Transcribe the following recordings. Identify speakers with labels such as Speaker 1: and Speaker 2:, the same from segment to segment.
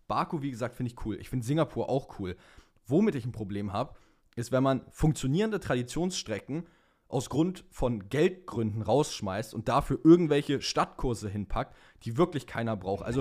Speaker 1: Baku, wie gesagt, finde ich cool. Ich finde Singapur auch cool. Womit ich ein Problem habe, ist, wenn man funktionierende Traditionsstrecken aus Grund von Geldgründen rausschmeißt und dafür irgendwelche Stadtkurse hinpackt, die wirklich keiner braucht. Also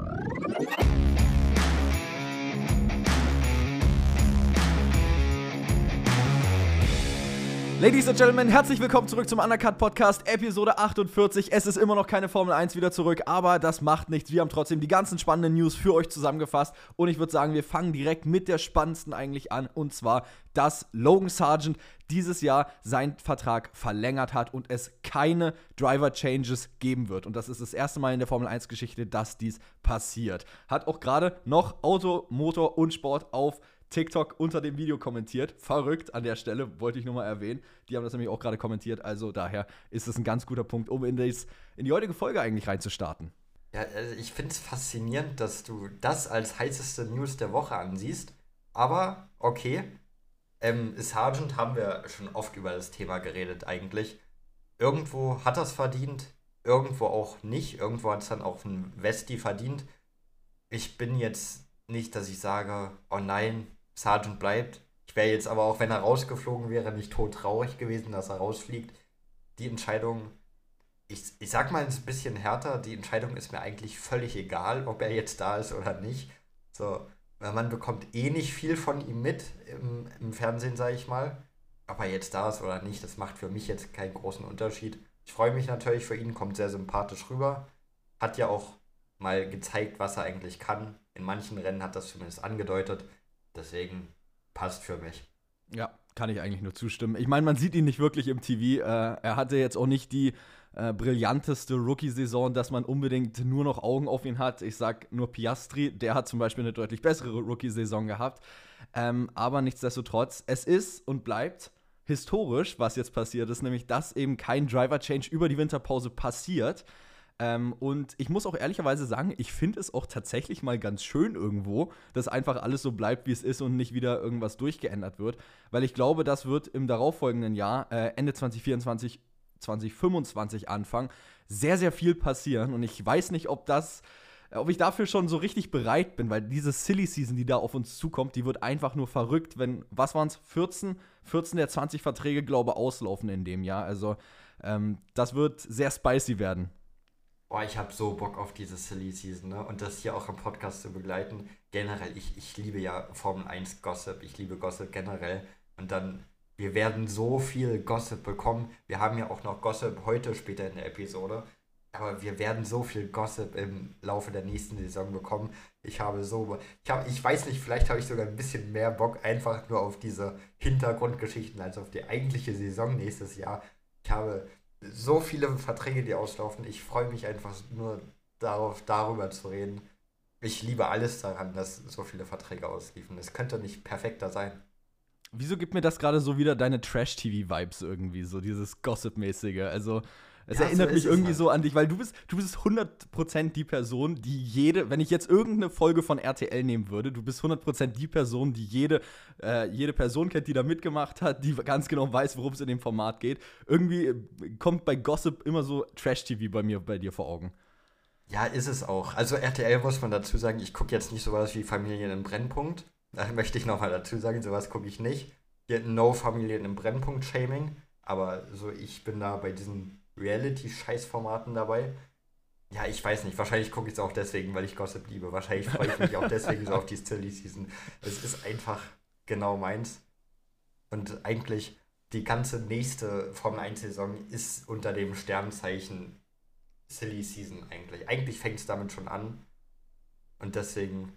Speaker 1: Ladies and Gentlemen, herzlich willkommen zurück zum Undercut Podcast, Episode 48. Es ist immer noch keine Formel 1 wieder zurück, aber das macht nichts. Wir haben trotzdem die ganzen spannenden News für euch zusammengefasst und ich würde sagen, wir fangen direkt mit der spannendsten eigentlich an, und zwar, dass Logan Sargeant dieses Jahr seinen Vertrag verlängert hat und es keine Driver-Changes geben wird. Und das ist das erste Mal in der Formel 1-Geschichte, dass dies passiert. Hat auch gerade noch Auto, Motor und Sport auf TikTok unter dem Video kommentiert. Verrückt an der Stelle, wollte ich nur mal erwähnen. Die haben das nämlich auch gerade kommentiert. Also daher ist es ein ganz guter Punkt, um in die heutige Folge eigentlich reinzustarten.
Speaker 2: Ja, also ich finde es faszinierend, dass du das als heißeste News der Woche ansiehst. Aber okay, Sargeant haben wir schon oft über das Thema geredet eigentlich. Irgendwo hat er es verdient, irgendwo auch nicht. Irgendwo hat es dann auch ein Westi verdient. Ich bin jetzt nicht, dass ich sage, oh nein, Sargeant bleibt. Ich wäre jetzt aber auch, wenn er rausgeflogen wäre, nicht todtraurig gewesen, dass er rausfliegt. Die Entscheidung, ich sag mal ein bisschen härter, die Entscheidung ist mir eigentlich völlig egal, ob er jetzt da ist oder nicht. So, weil man bekommt eh nicht viel von ihm mit im Fernsehen, sage ich mal. Ob er jetzt da ist oder nicht, das macht für mich jetzt keinen großen Unterschied. Ich freue mich natürlich für ihn, kommt sehr sympathisch rüber. Hat ja auch mal gezeigt, was er eigentlich kann. In manchen Rennen hat das zumindest angedeutet. Deswegen passt für mich.
Speaker 1: Ja, kann ich eigentlich nur zustimmen. Ich meine, man sieht ihn nicht wirklich im TV. Er hatte jetzt auch nicht die brillanteste Rookie-Saison, dass man unbedingt nur noch Augen auf ihn hat. Ich sag nur Piastri, der hat zum Beispiel eine deutlich bessere Rookie-Saison gehabt. Aber nichtsdestotrotz, es ist und bleibt historisch, was jetzt passiert ist, nämlich dass eben kein Driver-Change über die Winterpause passiert. Und ich muss auch ehrlicherweise sagen, ich finde es auch tatsächlich mal ganz schön irgendwo, dass einfach alles so bleibt, wie es ist und nicht wieder irgendwas durchgeändert wird. Weil ich glaube, das wird im darauffolgenden Jahr, Ende 2024, 2025 Anfang, sehr, sehr viel passieren. Und ich weiß nicht, ob ich dafür schon so richtig bereit bin, weil diese Silly Season, die da auf uns zukommt, die wird einfach nur verrückt, wenn, was waren es, 14 der 20 Verträge, glaube ich, auslaufen in dem Jahr. Also das wird sehr spicy werden.
Speaker 2: Boah, ich habe so Bock auf diese Silly Season, ne? Und das hier auch im Podcast zu begleiten. Generell, ich liebe ja Formel 1 Gossip, ich liebe Gossip generell. Und dann, wir werden so viel Gossip bekommen. Wir haben ja auch noch Gossip heute später in der Episode. Aber wir werden so viel Gossip im Laufe der nächsten Saison bekommen. Ich weiß nicht, vielleicht habe ich sogar ein bisschen mehr Bock einfach nur auf diese Hintergrundgeschichten als auf die eigentliche Saison nächstes Jahr. Ich habe so viele Verträge, die auslaufen. Ich freue mich einfach nur darüber zu reden. Ich liebe alles daran, dass so viele Verträge ausliefen. Es könnte nicht perfekter sein.
Speaker 1: Wieso gibt mir das gerade so wieder deine Trash-TV-Vibes irgendwie, so dieses Gossip-mäßige? Also, es erinnert mich irgendwie so an dich, weil du bist 100% die Person, die wenn ich jetzt irgendeine Folge von RTL nehmen würde, du bist 100% die Person, die jede Person kennt, die da mitgemacht hat, die ganz genau weiß, worum es in dem Format geht. Irgendwie kommt bei Gossip immer so Trash-TV bei dir vor Augen.
Speaker 2: Ja, ist es auch. Also RTL muss man dazu sagen, ich gucke jetzt nicht sowas wie Familien im Brennpunkt. Da möchte ich nochmal dazu sagen, sowas gucke ich nicht. Hier no Familien im Brennpunkt-Shaming. Aber so, ich bin da bei diesen Reality-Scheißformaten dabei. Ja, ich weiß nicht. Wahrscheinlich gucke ich es auch deswegen, weil ich Gossip liebe. Wahrscheinlich freue ich mich auch deswegen so auf die Silly Season. Es ist einfach genau meins. Und eigentlich die ganze nächste Formel 1-Saison ist unter dem Sternzeichen Silly Season eigentlich. Eigentlich fängt es damit schon an. Und deswegen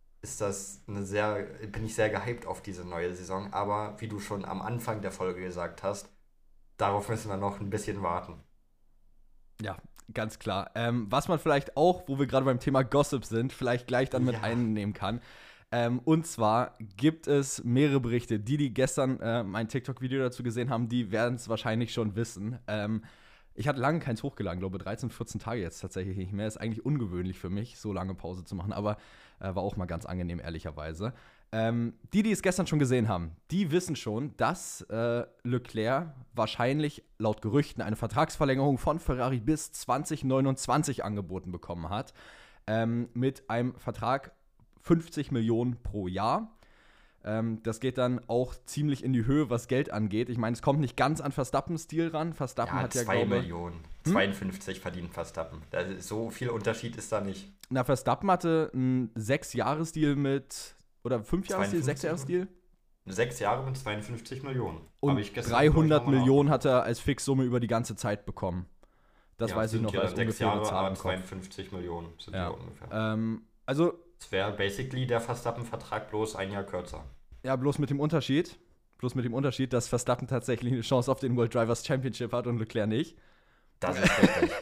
Speaker 2: bin ich sehr gehypt auf diese neue Saison. Aber wie du schon am Anfang der Folge gesagt hast, darauf müssen wir noch ein bisschen warten.
Speaker 1: Ja, ganz klar. Was man vielleicht auch, wo wir gerade beim Thema Gossip sind, vielleicht gleich dann mit einnehmen kann. Und zwar gibt es mehrere Berichte. Die gestern mein TikTok-Video dazu gesehen haben, die werden es wahrscheinlich schon wissen. Ich hatte lange keins hochgeladen, glaube 13, 14 Tage jetzt tatsächlich nicht mehr. Ist eigentlich ungewöhnlich für mich, so lange Pause zu machen, aber war auch mal ganz angenehm, ehrlicherweise. Die es gestern schon gesehen haben, die wissen schon, dass Leclerc wahrscheinlich laut Gerüchten eine Vertragsverlängerung von Ferrari bis 2029 angeboten bekommen hat. Mit einem Vertrag 50 Millionen pro Jahr. Das geht dann auch ziemlich in die Höhe, was Geld angeht. Ich meine, es kommt nicht ganz an Verstappens Stil ran. Verstappen hat ja,
Speaker 2: 2 Millionen. 52 verdient Verstappen. So viel Unterschied ist da nicht.
Speaker 1: Na, Verstappen hatte einen 6-Jahres-Deal mit, oder 5-Jahres-Deal, 6-Jahres-Deal?
Speaker 2: 6 Jahre mit 52 Millionen.
Speaker 1: Und 300 Millionen hat er als Fixsumme über die ganze Zeit bekommen. Das weiß ich noch als ungefähre Zahl.
Speaker 2: 52 Millionen sind
Speaker 1: ja
Speaker 2: ungefähr.
Speaker 1: Also
Speaker 2: es wäre basically der Verstappen-Vertrag bloß ein Jahr kürzer.
Speaker 1: Ja, bloß mit dem Unterschied, dass Verstappen tatsächlich eine Chance auf den World Drivers Championship hat und Leclerc nicht.
Speaker 2: Das ist richtig.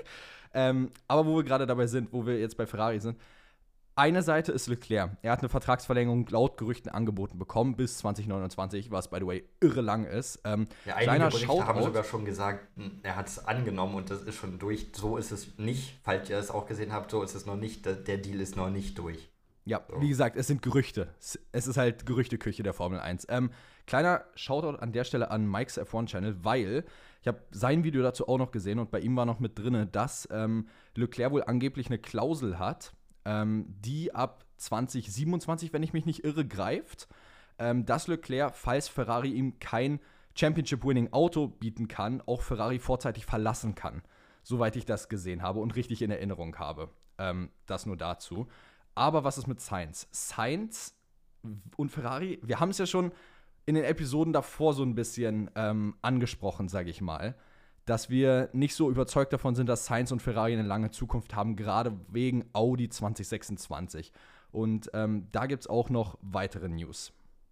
Speaker 1: Aber wo wir gerade dabei sind, wo wir jetzt bei Ferrari sind, eine Seite ist Leclerc. Er hat eine Vertragsverlängerung laut Gerüchten angeboten bekommen bis 2029, was, by the way, irre lang ist.
Speaker 2: Einige Berichte haben sogar schon gesagt, er hat es angenommen und das ist schon durch. So ist es nicht, falls ihr es auch gesehen habt, so ist es noch nicht. Der Deal ist noch nicht durch.
Speaker 1: Ja, so. Wie gesagt, es sind Gerüchte. Es ist halt Gerüchteküche der Formel 1. Kleiner Shoutout an der Stelle an Mike's F1-Channel, weil ich habe sein Video dazu auch noch gesehen und bei ihm war noch mit drin, dass Leclerc wohl angeblich eine Klausel hat, die ab 2027, wenn ich mich nicht irre, greift, dass Leclerc, falls Ferrari ihm kein Championship-Winning-Auto bieten kann, auch Ferrari vorzeitig verlassen kann. Soweit ich das gesehen habe und richtig in Erinnerung habe. Das nur dazu. Aber was ist mit Sainz? Sainz und Ferrari, wir haben es ja schon in den Episoden davor so ein bisschen angesprochen, sage ich mal, dass wir nicht so überzeugt davon sind, dass Sainz und Ferrari eine lange Zukunft haben, gerade wegen Audi 2026. Und da gibt es auch noch weitere News.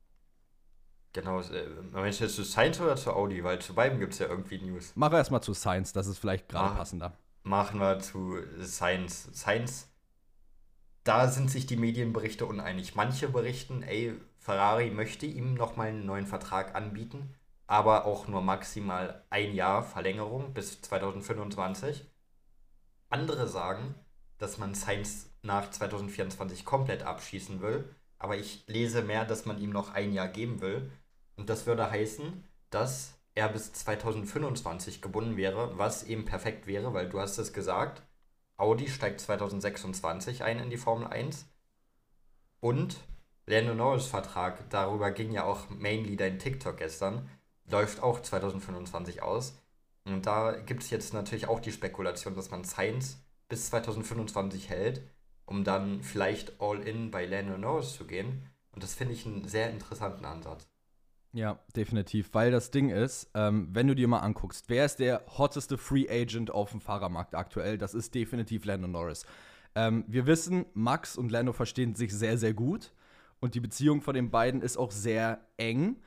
Speaker 2: Genau, meinst du jetzt zu Sainz oder zu Audi? Weil zu beiden gibt es ja irgendwie News.
Speaker 1: Mach erstmal zu Sainz, das ist vielleicht gerade passender.
Speaker 2: Machen wir zu Sainz. Sainz, da sind sich die Medienberichte uneinig. Manche berichten, Ferrari möchte ihm nochmal einen neuen Vertrag anbieten, aber auch nur maximal ein Jahr Verlängerung bis 2025. Andere sagen, dass man Sainz nach 2024 komplett abschießen will, aber ich lese mehr, dass man ihm noch ein Jahr geben will. Und das würde heißen, dass er bis 2025 gebunden wäre, was eben perfekt wäre, weil du hast es gesagt, Audi steigt 2026 ein in die Formel 1 und Lando Norris Vertrag, darüber ging ja auch mainly dein TikTok gestern, läuft auch 2025 aus. Und da gibt es jetzt natürlich auch die Spekulation, dass man Sainz bis 2025 hält, um dann vielleicht all-in bei Lando Norris zu gehen. Und das finde ich einen sehr interessanten Ansatz.
Speaker 1: Ja, definitiv, weil das Ding ist, wenn du dir mal anguckst, wer ist der hotteste Free Agent auf dem Fahrermarkt aktuell? Das ist definitiv Lando Norris. Wir wissen, Max und Lando verstehen sich sehr, sehr gut und die Beziehung von den beiden ist auch sehr eng.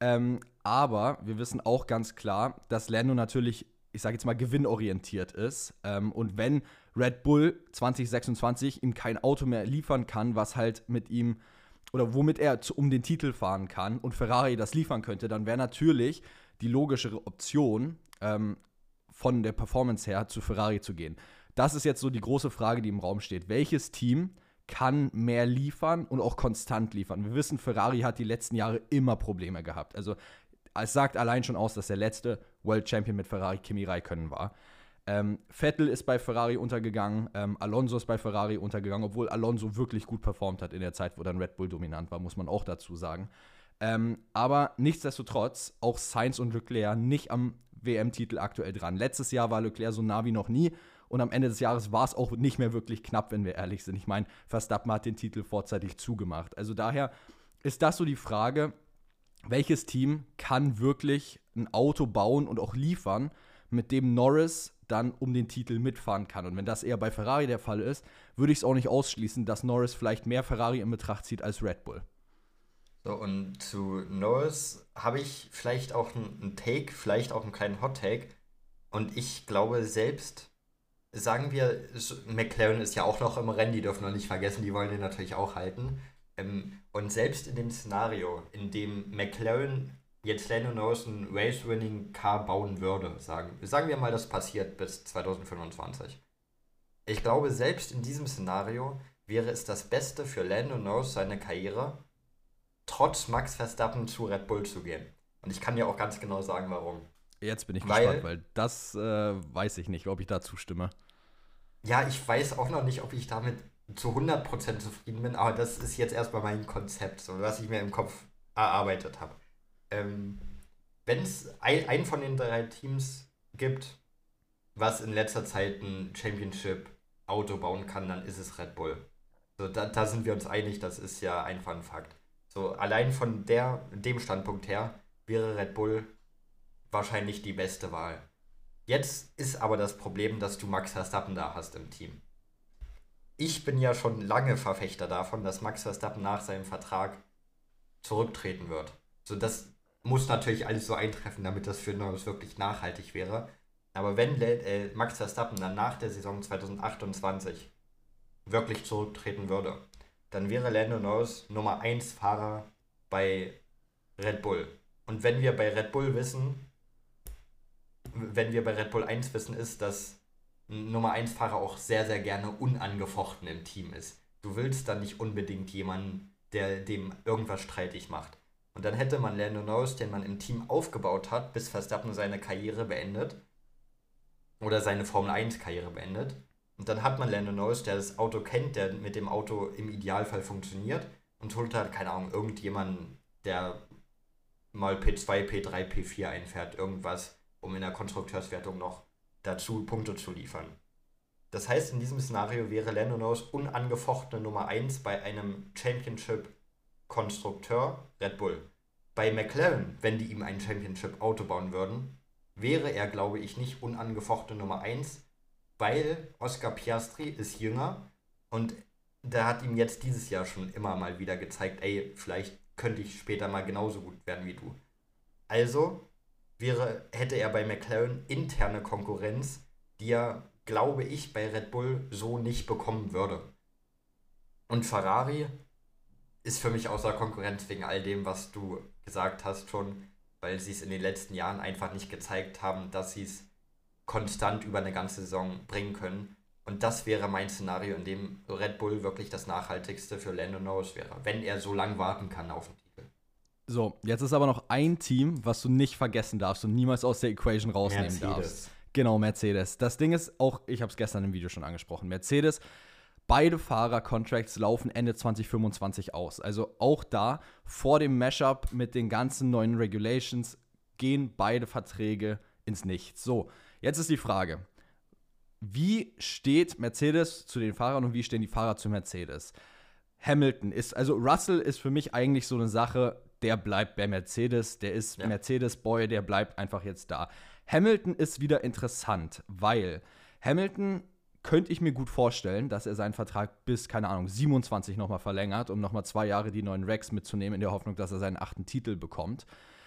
Speaker 1: Aber wir wissen auch ganz klar, dass Lando natürlich, ich sage jetzt mal, gewinnorientiert ist. Und wenn Red Bull 2026 ihm kein Auto mehr liefern kann, was halt mit ihm oder womit er um den Titel fahren kann und Ferrari das liefern könnte, dann wäre natürlich die logischere Option, von der Performance her zu Ferrari zu gehen. Das ist jetzt so die große Frage, die im Raum steht. Welches Team kann mehr liefern und auch konstant liefern? Wir wissen, Ferrari hat die letzten Jahre immer Probleme gehabt. Also es sagt allein schon aus, dass der letzte World Champion mit Ferrari Kimi Räikkönen war. Vettel ist bei Ferrari untergegangen, Alonso ist bei Ferrari untergegangen, obwohl Alonso wirklich gut performt hat in der Zeit, wo dann Red Bull dominant war, muss man auch dazu sagen. Aber nichtsdestotrotz, auch Sainz und Leclerc nicht am WM-Titel aktuell dran. Letztes Jahr war Leclerc so nah wie noch nie und am Ende des Jahres war es auch nicht mehr wirklich knapp, wenn wir ehrlich sind. Ich meine, Verstappen hat den Titel vorzeitig zugemacht. Also daher ist das so die Frage, welches Team kann wirklich ein Auto bauen und auch liefern, mit dem Norris dann um den Titel mitfahren kann. Und wenn das eher bei Ferrari der Fall ist, würde ich es auch nicht ausschließen, dass Norris vielleicht mehr Ferrari in Betracht zieht als Red Bull.
Speaker 2: So, und zu Norris habe ich vielleicht auch einen Take, vielleicht auch einen kleinen Hot-Take. Und ich glaube selbst, sagen wir, McLaren ist ja auch noch im Rennen, die dürfen wir nicht vergessen, die wollen den natürlich auch halten. Und selbst in dem Szenario, in dem McLaren jetzt Lando Norris ein Race-Winning-Car bauen würde, sagen wir mal, das passiert bis 2025. Ich glaube, selbst in diesem Szenario wäre es das Beste für Lando Norris, seine Karriere, trotz Max Verstappen zu Red Bull zu gehen. Und ich kann dir auch ganz genau sagen, warum.
Speaker 1: Jetzt bin ich gespannt, weil das weiß ich nicht, ob ich da zustimme.
Speaker 2: Ja, ich weiß auch noch nicht, ob ich damit zu 100% zufrieden bin, aber das ist jetzt erstmal mein Konzept, so was ich mir im Kopf erarbeitet habe. Wenn es ein von den 3 Teams gibt, was in letzter Zeit ein Championship-Auto bauen kann, dann ist es Red Bull. So, da sind wir uns einig, das ist ja einfach ein Fakt. So, allein von dem Standpunkt her wäre Red Bull wahrscheinlich die beste Wahl. Jetzt ist aber das Problem, dass du Max Verstappen da hast im Team. Ich bin ja schon lange Verfechter davon, dass Max Verstappen nach seinem Vertrag zurücktreten wird. So, das muss natürlich alles so eintreffen, damit das für Norris wirklich nachhaltig wäre. Aber wenn Max Verstappen dann nach der Saison 2028 wirklich zurücktreten würde, dann wäre Lando Norris Nummer 1 Fahrer bei Red Bull. Und wenn wir bei Red Bull 1 wissen, ist, dass ein Nummer 1 Fahrer auch sehr, sehr gerne unangefochten im Team ist. Du willst dann nicht unbedingt jemanden, der dem irgendwas streitig macht. Und dann hätte man Lando Norris, den man im Team aufgebaut hat, bis Verstappen seine Karriere beendet. Oder seine Formel-1-Karriere beendet. Und dann hat man Lando Norris, der das Auto kennt, der mit dem Auto im Idealfall funktioniert und holt halt, keine Ahnung, irgendjemanden, der mal P2, P3, P4 einfährt, irgendwas, um in der Konstrukteurswertung noch dazu Punkte zu liefern. Das heißt, in diesem Szenario wäre Lando Norris unangefochtene Nummer 1 bei einem Championship-Konstrukteur Red Bull. Bei McLaren, wenn die ihm ein Championship-Auto bauen würden, wäre er, glaube ich, nicht unangefochtene Nummer 1, weil Oscar Piastri ist jünger und der hat ihm jetzt dieses Jahr schon immer mal wieder gezeigt, ey, vielleicht könnte ich später mal genauso gut werden wie du. Also hätte er bei McLaren interne Konkurrenz, die er, glaube ich, bei Red Bull so nicht bekommen würde. Und Ferrari ist für mich außer Konkurrenz wegen all dem, was du gesagt hast schon, weil sie es in den letzten Jahren einfach nicht gezeigt haben, dass sie es konstant über eine ganze Saison bringen können. Und das wäre mein Szenario, in dem Red Bull wirklich das Nachhaltigste für Lando Norris wäre, wenn er so lange warten kann auf den Titel.
Speaker 1: So, jetzt ist aber noch ein Team, was du nicht vergessen darfst und niemals aus der Equation rausnehmen darfst. Genau, Mercedes. Das Ding ist auch, ich habe es gestern im Video schon angesprochen, Mercedes, beide Fahrer-Contracts laufen Ende 2025 aus. Also auch da, vor dem Mashup mit den ganzen neuen Regulations, gehen beide Verträge ins Nichts. So, jetzt ist die Frage, wie steht Mercedes zu den Fahrern und wie stehen die Fahrer zu Mercedes? Russell ist für mich eigentlich so eine Sache, der bleibt bei Mercedes, der ist Mercedes-Boy, der bleibt einfach jetzt da. Hamilton ist wieder interessant, weil Hamilton könnte ich mir gut vorstellen, dass er seinen Vertrag bis, keine Ahnung, 27 nochmal verlängert, um nochmal 2 Jahre die neuen Regs mitzunehmen, in der Hoffnung, dass er seinen 8. Titel bekommt.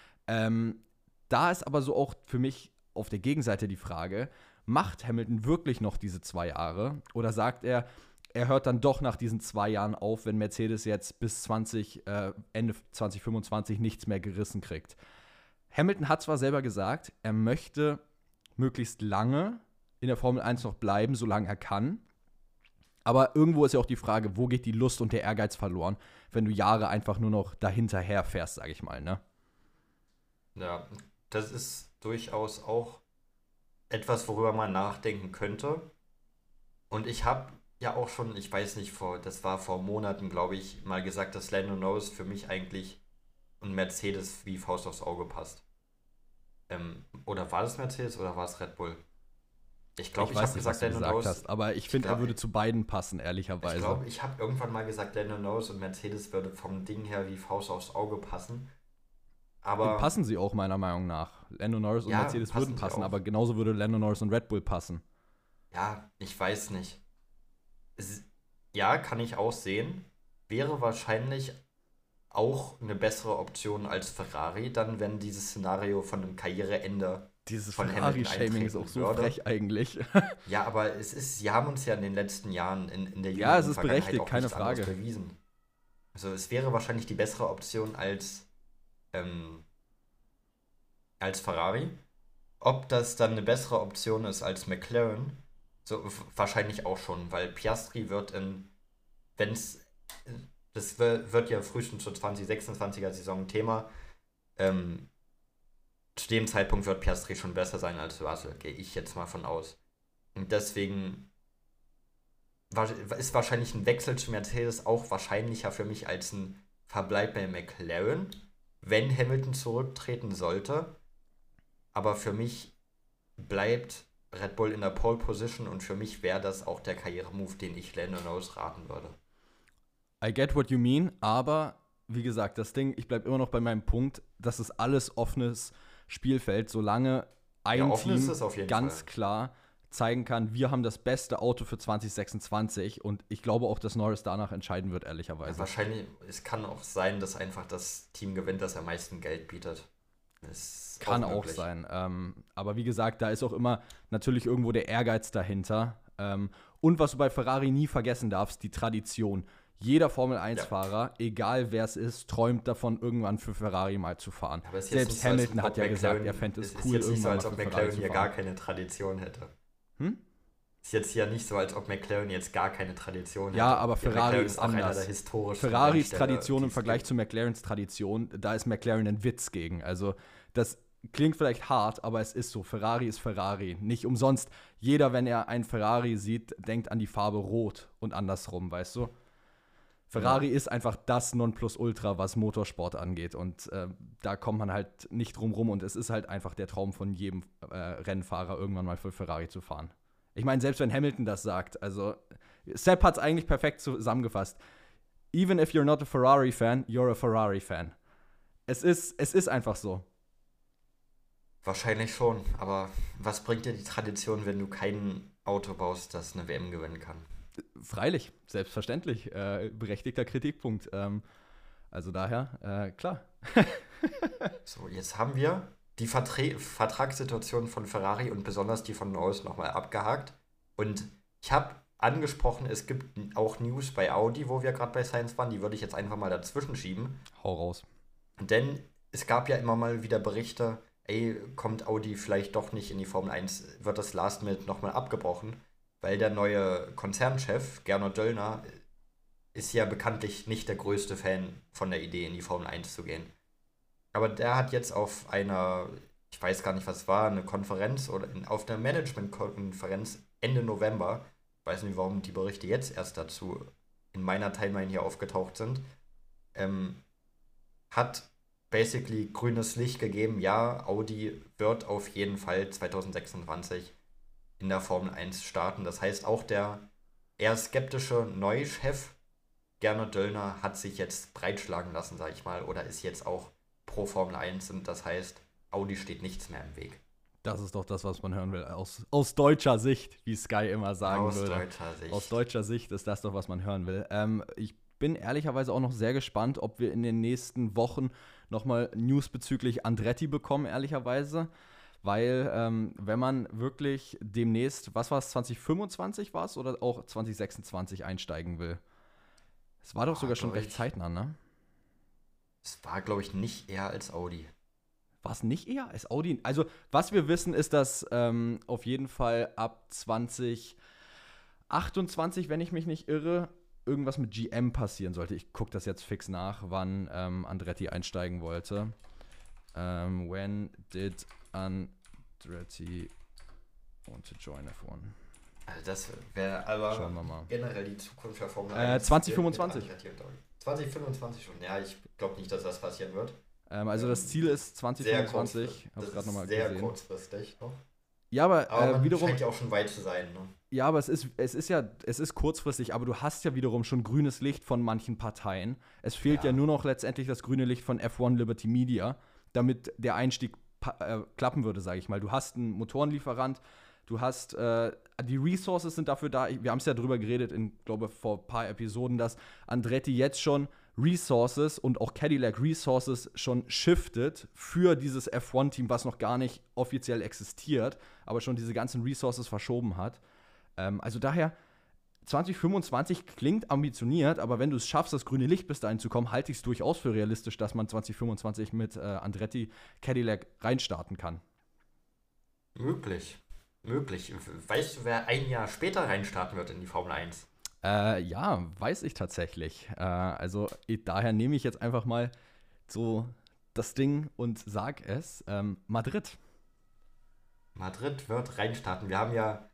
Speaker 1: Da ist aber so auch für mich auf der Gegenseite die Frage, macht Hamilton wirklich noch diese 2 Jahre oder sagt er hört dann doch nach diesen 2 Jahren auf, wenn Mercedes jetzt bis Ende 2025 nichts mehr gerissen kriegt. Hamilton hat zwar selber gesagt, er möchte möglichst lange in der Formel 1 noch bleiben, solange er kann, aber irgendwo ist ja auch die Frage, wo geht die Lust und der Ehrgeiz verloren, wenn du Jahre einfach nur noch dahinterher fährst, sag ich mal, ne?
Speaker 2: Ja, das ist durchaus auch etwas, worüber man nachdenken könnte. Und ich habe ja auch schon, ich weiß nicht, das war vor Monaten, glaube ich, mal gesagt, dass Lando Norris für mich eigentlich und Mercedes wie Faust aufs Auge passt. Oder war das Mercedes oder war es Red Bull? Ich glaube, ich habe gesagt,
Speaker 1: Lando Norris. Aber ich finde, er würde zu beiden passen, ehrlicherweise.
Speaker 2: Ich glaube, ich habe irgendwann mal gesagt, Lando Norris und Mercedes würde vom Ding her wie Faust aufs Auge passen. Aber
Speaker 1: passen sie auch meiner Meinung nach. Lando Norris und Mercedes würden passen, aber genauso würde Lando Norris und Red Bull passen.
Speaker 2: Ja, ich weiß nicht. Ja, kann ich auch sehen. Wäre wahrscheinlich auch eine bessere Option als Ferrari, dann, wenn dieses Szenario von einem Karriereende
Speaker 1: dieses
Speaker 2: von
Speaker 1: Ferrari-Shaming ist auch so frech eigentlich.
Speaker 2: Ja, aber sie haben uns ja in den letzten Jahren in der
Speaker 1: ja, es ist berechtigt, keine Frage,
Speaker 2: bewiesen. Also es wäre wahrscheinlich die bessere Option als Ferrari. Ob das dann eine bessere Option ist als McLaren, so wahrscheinlich auch schon, weil Piastri wird das wird ja frühestens zur 2026er Saison ein Thema. Zu dem Zeitpunkt wird Piastri schon besser sein als Russell, gehe ich jetzt mal von aus. Und deswegen ist wahrscheinlich ein Wechsel zu Mercedes auch wahrscheinlicher für mich als ein Verbleib bei McLaren, wenn Hamilton zurücktreten sollte. Aber für mich bleibt Red Bull in der Pole Position und für mich wäre das auch der Karrieremove, den ich Lando Norris raten würde.
Speaker 1: I get what you mean, aber wie gesagt, das Ding, ich bleibe immer noch bei meinem Punkt, das ist alles offenes Spielfeld, solange ein Team ganz klar zeigen kann, wir haben das beste Auto für 2026 und ich glaube auch, dass Norris danach entscheiden wird, ehrlicherweise.
Speaker 2: Ja, wahrscheinlich, es kann auch sein, dass einfach das Team gewinnt, das am meisten Geld bietet. Das
Speaker 1: kann auch sein. Aber wie gesagt, da ist auch immer natürlich irgendwo der Ehrgeiz dahinter. Und was du bei Ferrari nie vergessen darfst, die Tradition. Jeder Formel-1-Fahrer, egal wer es ist, träumt davon, irgendwann für Ferrari mal zu fahren. Selbst Hamilton hat ja gesagt, er fände es cool, irgendwann mal für Ferrari zu fahren. Ist jetzt nicht so, als ob McLaren
Speaker 2: hier gar keine Tradition hätte. Ist jetzt ja nicht so, als ob McLaren jetzt gar keine Tradition hätte.
Speaker 1: Ja, aber Ferrari ist anders. Ferraris Tradition im Vergleich zu McLarens Tradition, da ist McLaren ein Witz gegen. Also das klingt vielleicht hart, aber es ist so. Ferrari ist Ferrari. Nicht umsonst. Jeder, wenn er einen Ferrari sieht, denkt an die Farbe Rot und andersrum, weißt du? Ferrari ist einfach das Nonplusultra, was Motorsport angeht. Und da kommt man halt nicht drum rum. Und es ist halt einfach der Traum von jedem Rennfahrer, irgendwann mal für Ferrari zu fahren. Ich meine, selbst wenn Hamilton das sagt, also Sepp hat es eigentlich perfekt zusammengefasst. Even if you're not a Ferrari-Fan, you're a Ferrari-Fan. Es ist einfach so.
Speaker 2: Wahrscheinlich schon, aber was bringt dir die Tradition, wenn du kein Auto baust, das eine WM gewinnen kann?
Speaker 1: Freilich, selbstverständlich. Berechtigter Kritikpunkt. Also daher, klar.
Speaker 2: So, jetzt haben wir die Vertragssituation von Ferrari und besonders die von Norris nochmal abgehakt. Und ich habe angesprochen, es gibt auch News bei Audi, wo wir gerade bei Science waren. Die würde ich jetzt einfach mal dazwischen schieben.
Speaker 1: Hau raus.
Speaker 2: Denn es gab ja immer mal wieder Berichte, kommt Audi vielleicht doch nicht in die Formel 1, wird das Last Minute nochmal abgebrochen, weil der neue Konzernchef, Gernot Döllner, ist ja bekanntlich nicht der größte Fan von der Idee, in die Formel 1 zu gehen. Aber der hat jetzt auf einer, ich weiß gar nicht, was es war, eine Konferenz oder auf der Management-Konferenz Ende November, ich weiß nicht, warum die Berichte jetzt erst dazu in meiner Timeline hier aufgetaucht sind, hat basically grünes Licht gegeben, ja, Audi wird auf jeden Fall 2026 in der Formel 1 starten. Das heißt, auch der eher skeptische neue Chef, Gernot Döllner, hat sich jetzt breitschlagen lassen, sag ich mal, oder ist jetzt auch pro Formel 1 und das heißt, Audi steht nichts mehr im Weg.
Speaker 1: Das ist doch das, was man hören will. Aus deutscher Sicht, wie Sky immer sagen würde. Aus deutscher Sicht ist das doch, was man hören will. Ich bin ehrlicherweise auch noch sehr gespannt, ob wir in den nächsten Wochen nochmal News bezüglich Andretti bekommen, ehrlicherweise. Weil, wenn man wirklich demnächst, was war es, 2025 war es oder auch 2026 einsteigen will? Es war doch sogar schon recht zeitnah, ne?
Speaker 2: Es war, glaube ich, nicht eher als Audi.
Speaker 1: War es nicht eher als Audi? Also, was wir wissen, ist, dass auf jeden Fall ab 2028, wenn ich mich nicht irre, irgendwas mit GM passieren sollte. Ich gucke das jetzt fix nach, wann Andretti einsteigen wollte. When did Andretti want to join F1?
Speaker 2: Also das wäre aber generell die Zukunft der Formel
Speaker 1: 1. 2025.
Speaker 2: 2025 schon. Ja, ich glaube nicht, dass das passieren wird.
Speaker 1: Also das Ziel ist 2025.
Speaker 2: Ich habe es gerade nochmal gesehen. Sehr kurzfristig noch.
Speaker 1: Ja, aber
Speaker 2: man
Speaker 1: wiederum
Speaker 2: scheint ja auch schon weit zu sein, ne?
Speaker 1: Ja, aber es ist kurzfristig, aber du hast ja wiederum schon grünes Licht von manchen Parteien. Es fehlt ja nur noch letztendlich das grüne Licht von F1 Liberty Media, damit der Einstieg klappen würde, sage ich mal. Du hast einen Motorenlieferant, du hast die Resources sind dafür da. Wir haben es ja drüber geredet, glaube vor ein paar Episoden, dass Andretti jetzt schon Resources und auch Cadillac Resources schon shiftet für dieses F1-Team, was noch gar nicht offiziell existiert, aber schon diese ganzen Resources verschoben hat. Also daher, 2025 klingt ambitioniert, aber wenn du es schaffst, das grüne Licht bis dahin zu kommen, halte ich es durchaus für realistisch, dass man 2025 mit Andretti Cadillac reinstarten kann.
Speaker 2: Möglich. Weißt du, wer ein Jahr später reinstarten wird in die Formel 1?
Speaker 1: Ja, weiß ich tatsächlich. Also daher nehme ich jetzt einfach mal so das Ding und sag es. Madrid.
Speaker 2: Madrid wird reinstarten. Wir haben ja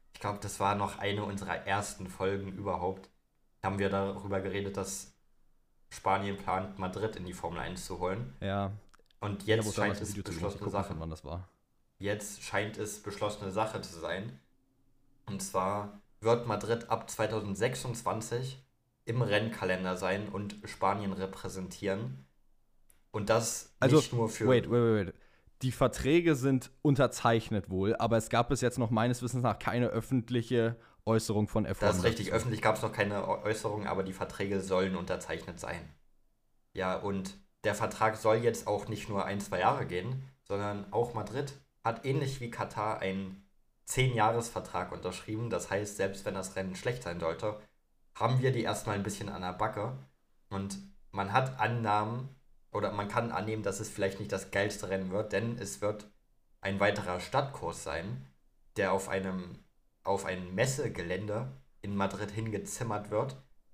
Speaker 2: Ich glaube, das war noch eine unserer ersten Folgen überhaupt. Haben wir darüber geredet, dass Spanien plant, Madrid in die Formel 1 zu holen.
Speaker 1: Ja,
Speaker 2: Und
Speaker 1: ich habe
Speaker 2: jetzt
Speaker 1: auch damals
Speaker 2: scheint
Speaker 1: ein
Speaker 2: es
Speaker 1: Video zu gemacht. Ich
Speaker 2: beschlossene
Speaker 1: gucke mal,
Speaker 2: Sache.
Speaker 1: von wann das war.
Speaker 2: Jetzt scheint es beschlossene Sache zu sein. Und zwar wird Madrid ab 2026 im Rennkalender sein und Spanien repräsentieren. Und das
Speaker 1: Also,
Speaker 2: nicht nur für.
Speaker 1: wait. Die Verträge sind unterzeichnet wohl, aber es gab bis jetzt noch meines Wissens nach keine öffentliche Äußerung von F1.
Speaker 2: Das ist richtig,
Speaker 1: dazu.
Speaker 2: öffentlich gab es noch keine Äußerung, aber die Verträge sollen unterzeichnet sein. Ja, und der Vertrag soll jetzt auch nicht nur 1, 2 Jahre gehen, sondern auch Madrid hat ähnlich wie Katar einen 10-Jahres-Vertrag unterschrieben. Das heißt, selbst wenn das Rennen schlecht sein sollte, haben wir die erstmal ein bisschen an der Backe. Und man hat Annahmen oder man kann annehmen, dass es vielleicht nicht das geilste Rennen wird, denn es wird ein weiterer Stadtkurs sein, der auf ein Messegelände in Madrid hingezimmert wird.